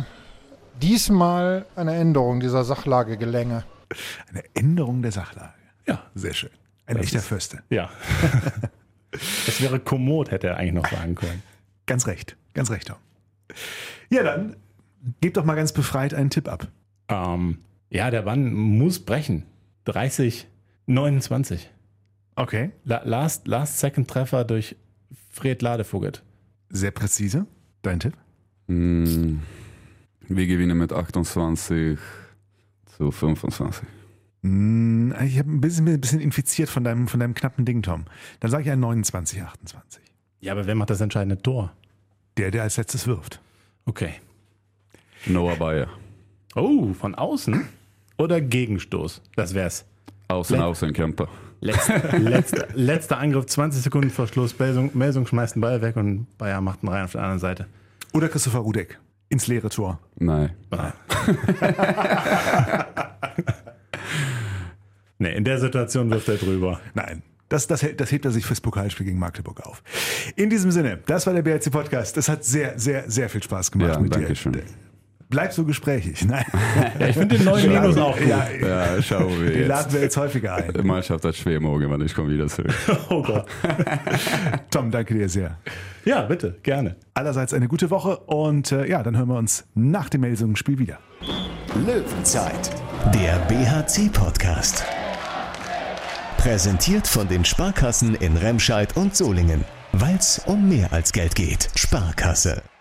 diesmal eine Änderung dieser Sachlage gelänge. Eine Änderung der Sachlage. Ja. Sehr schön. Ein Das echter ist- Förste. Ja. Es wäre kommod, hätte er eigentlich noch sagen können. Ganz recht. Ganz recht, Tom. Ja, dann gebt doch mal ganz befreit einen Tipp ab. Ähm, ja, der Bann muss brechen. dreißig neunundzwanzig. Okay. La last, last Second Treffer durch Fred Ladevogel. Sehr präzise. Dein Tipp? Mm, wir gewinnen mit achtundzwanzig zu fünfundzwanzig. Hm, ich habe ein bisschen, ein bisschen infiziert von deinem, von deinem knappen Ding, Tom. Dann sage ich ein neunundzwanzig achtundzwanzig. Ja, aber wer macht das entscheidende Tor? Der, der als letztes wirft. Okay. Noah Bayer. Oh, von außen? Oder Gegenstoß? Das wär's. Außen, Le- außen, Kämper. Letzter, letzter, letzter Angriff, zwanzig Sekunden vor Schluss. Melsung, Melsung schmeißt den Ball weg und Bayer macht einen rein auf der anderen Seite. Oder Christopher Rudek ins leere Tor. Nein. Ah. Nee, in der Situation wirft er drüber. Nein. Das, das, das hebt er sich fürs Pokalspiel gegen Magdeburg auf. In diesem Sinne, das war der B R C Podcast. Das hat sehr, sehr, sehr viel Spaß gemacht Ja, mit danke dir. schön. Bleib so gesprächig. Nein. Ja, ich finde den neuen Minus auch gut. Ja, Ja, schauen wir den laden jetzt. wir jetzt häufiger ein. Die Mannschaft hat schwer morgen, weil ich komme wieder zurück. Oh Gott. Tom, danke dir sehr. Ja, bitte, gerne. Allerseits eine gute Woche und äh, ja, dann hören wir uns nach dem Melsungen-Spiel wieder. Löwenzeit, der B H C-Podcast. Präsentiert von den Sparkassen in Remscheid und Solingen. Weil's um mehr als Geld geht. Sparkasse.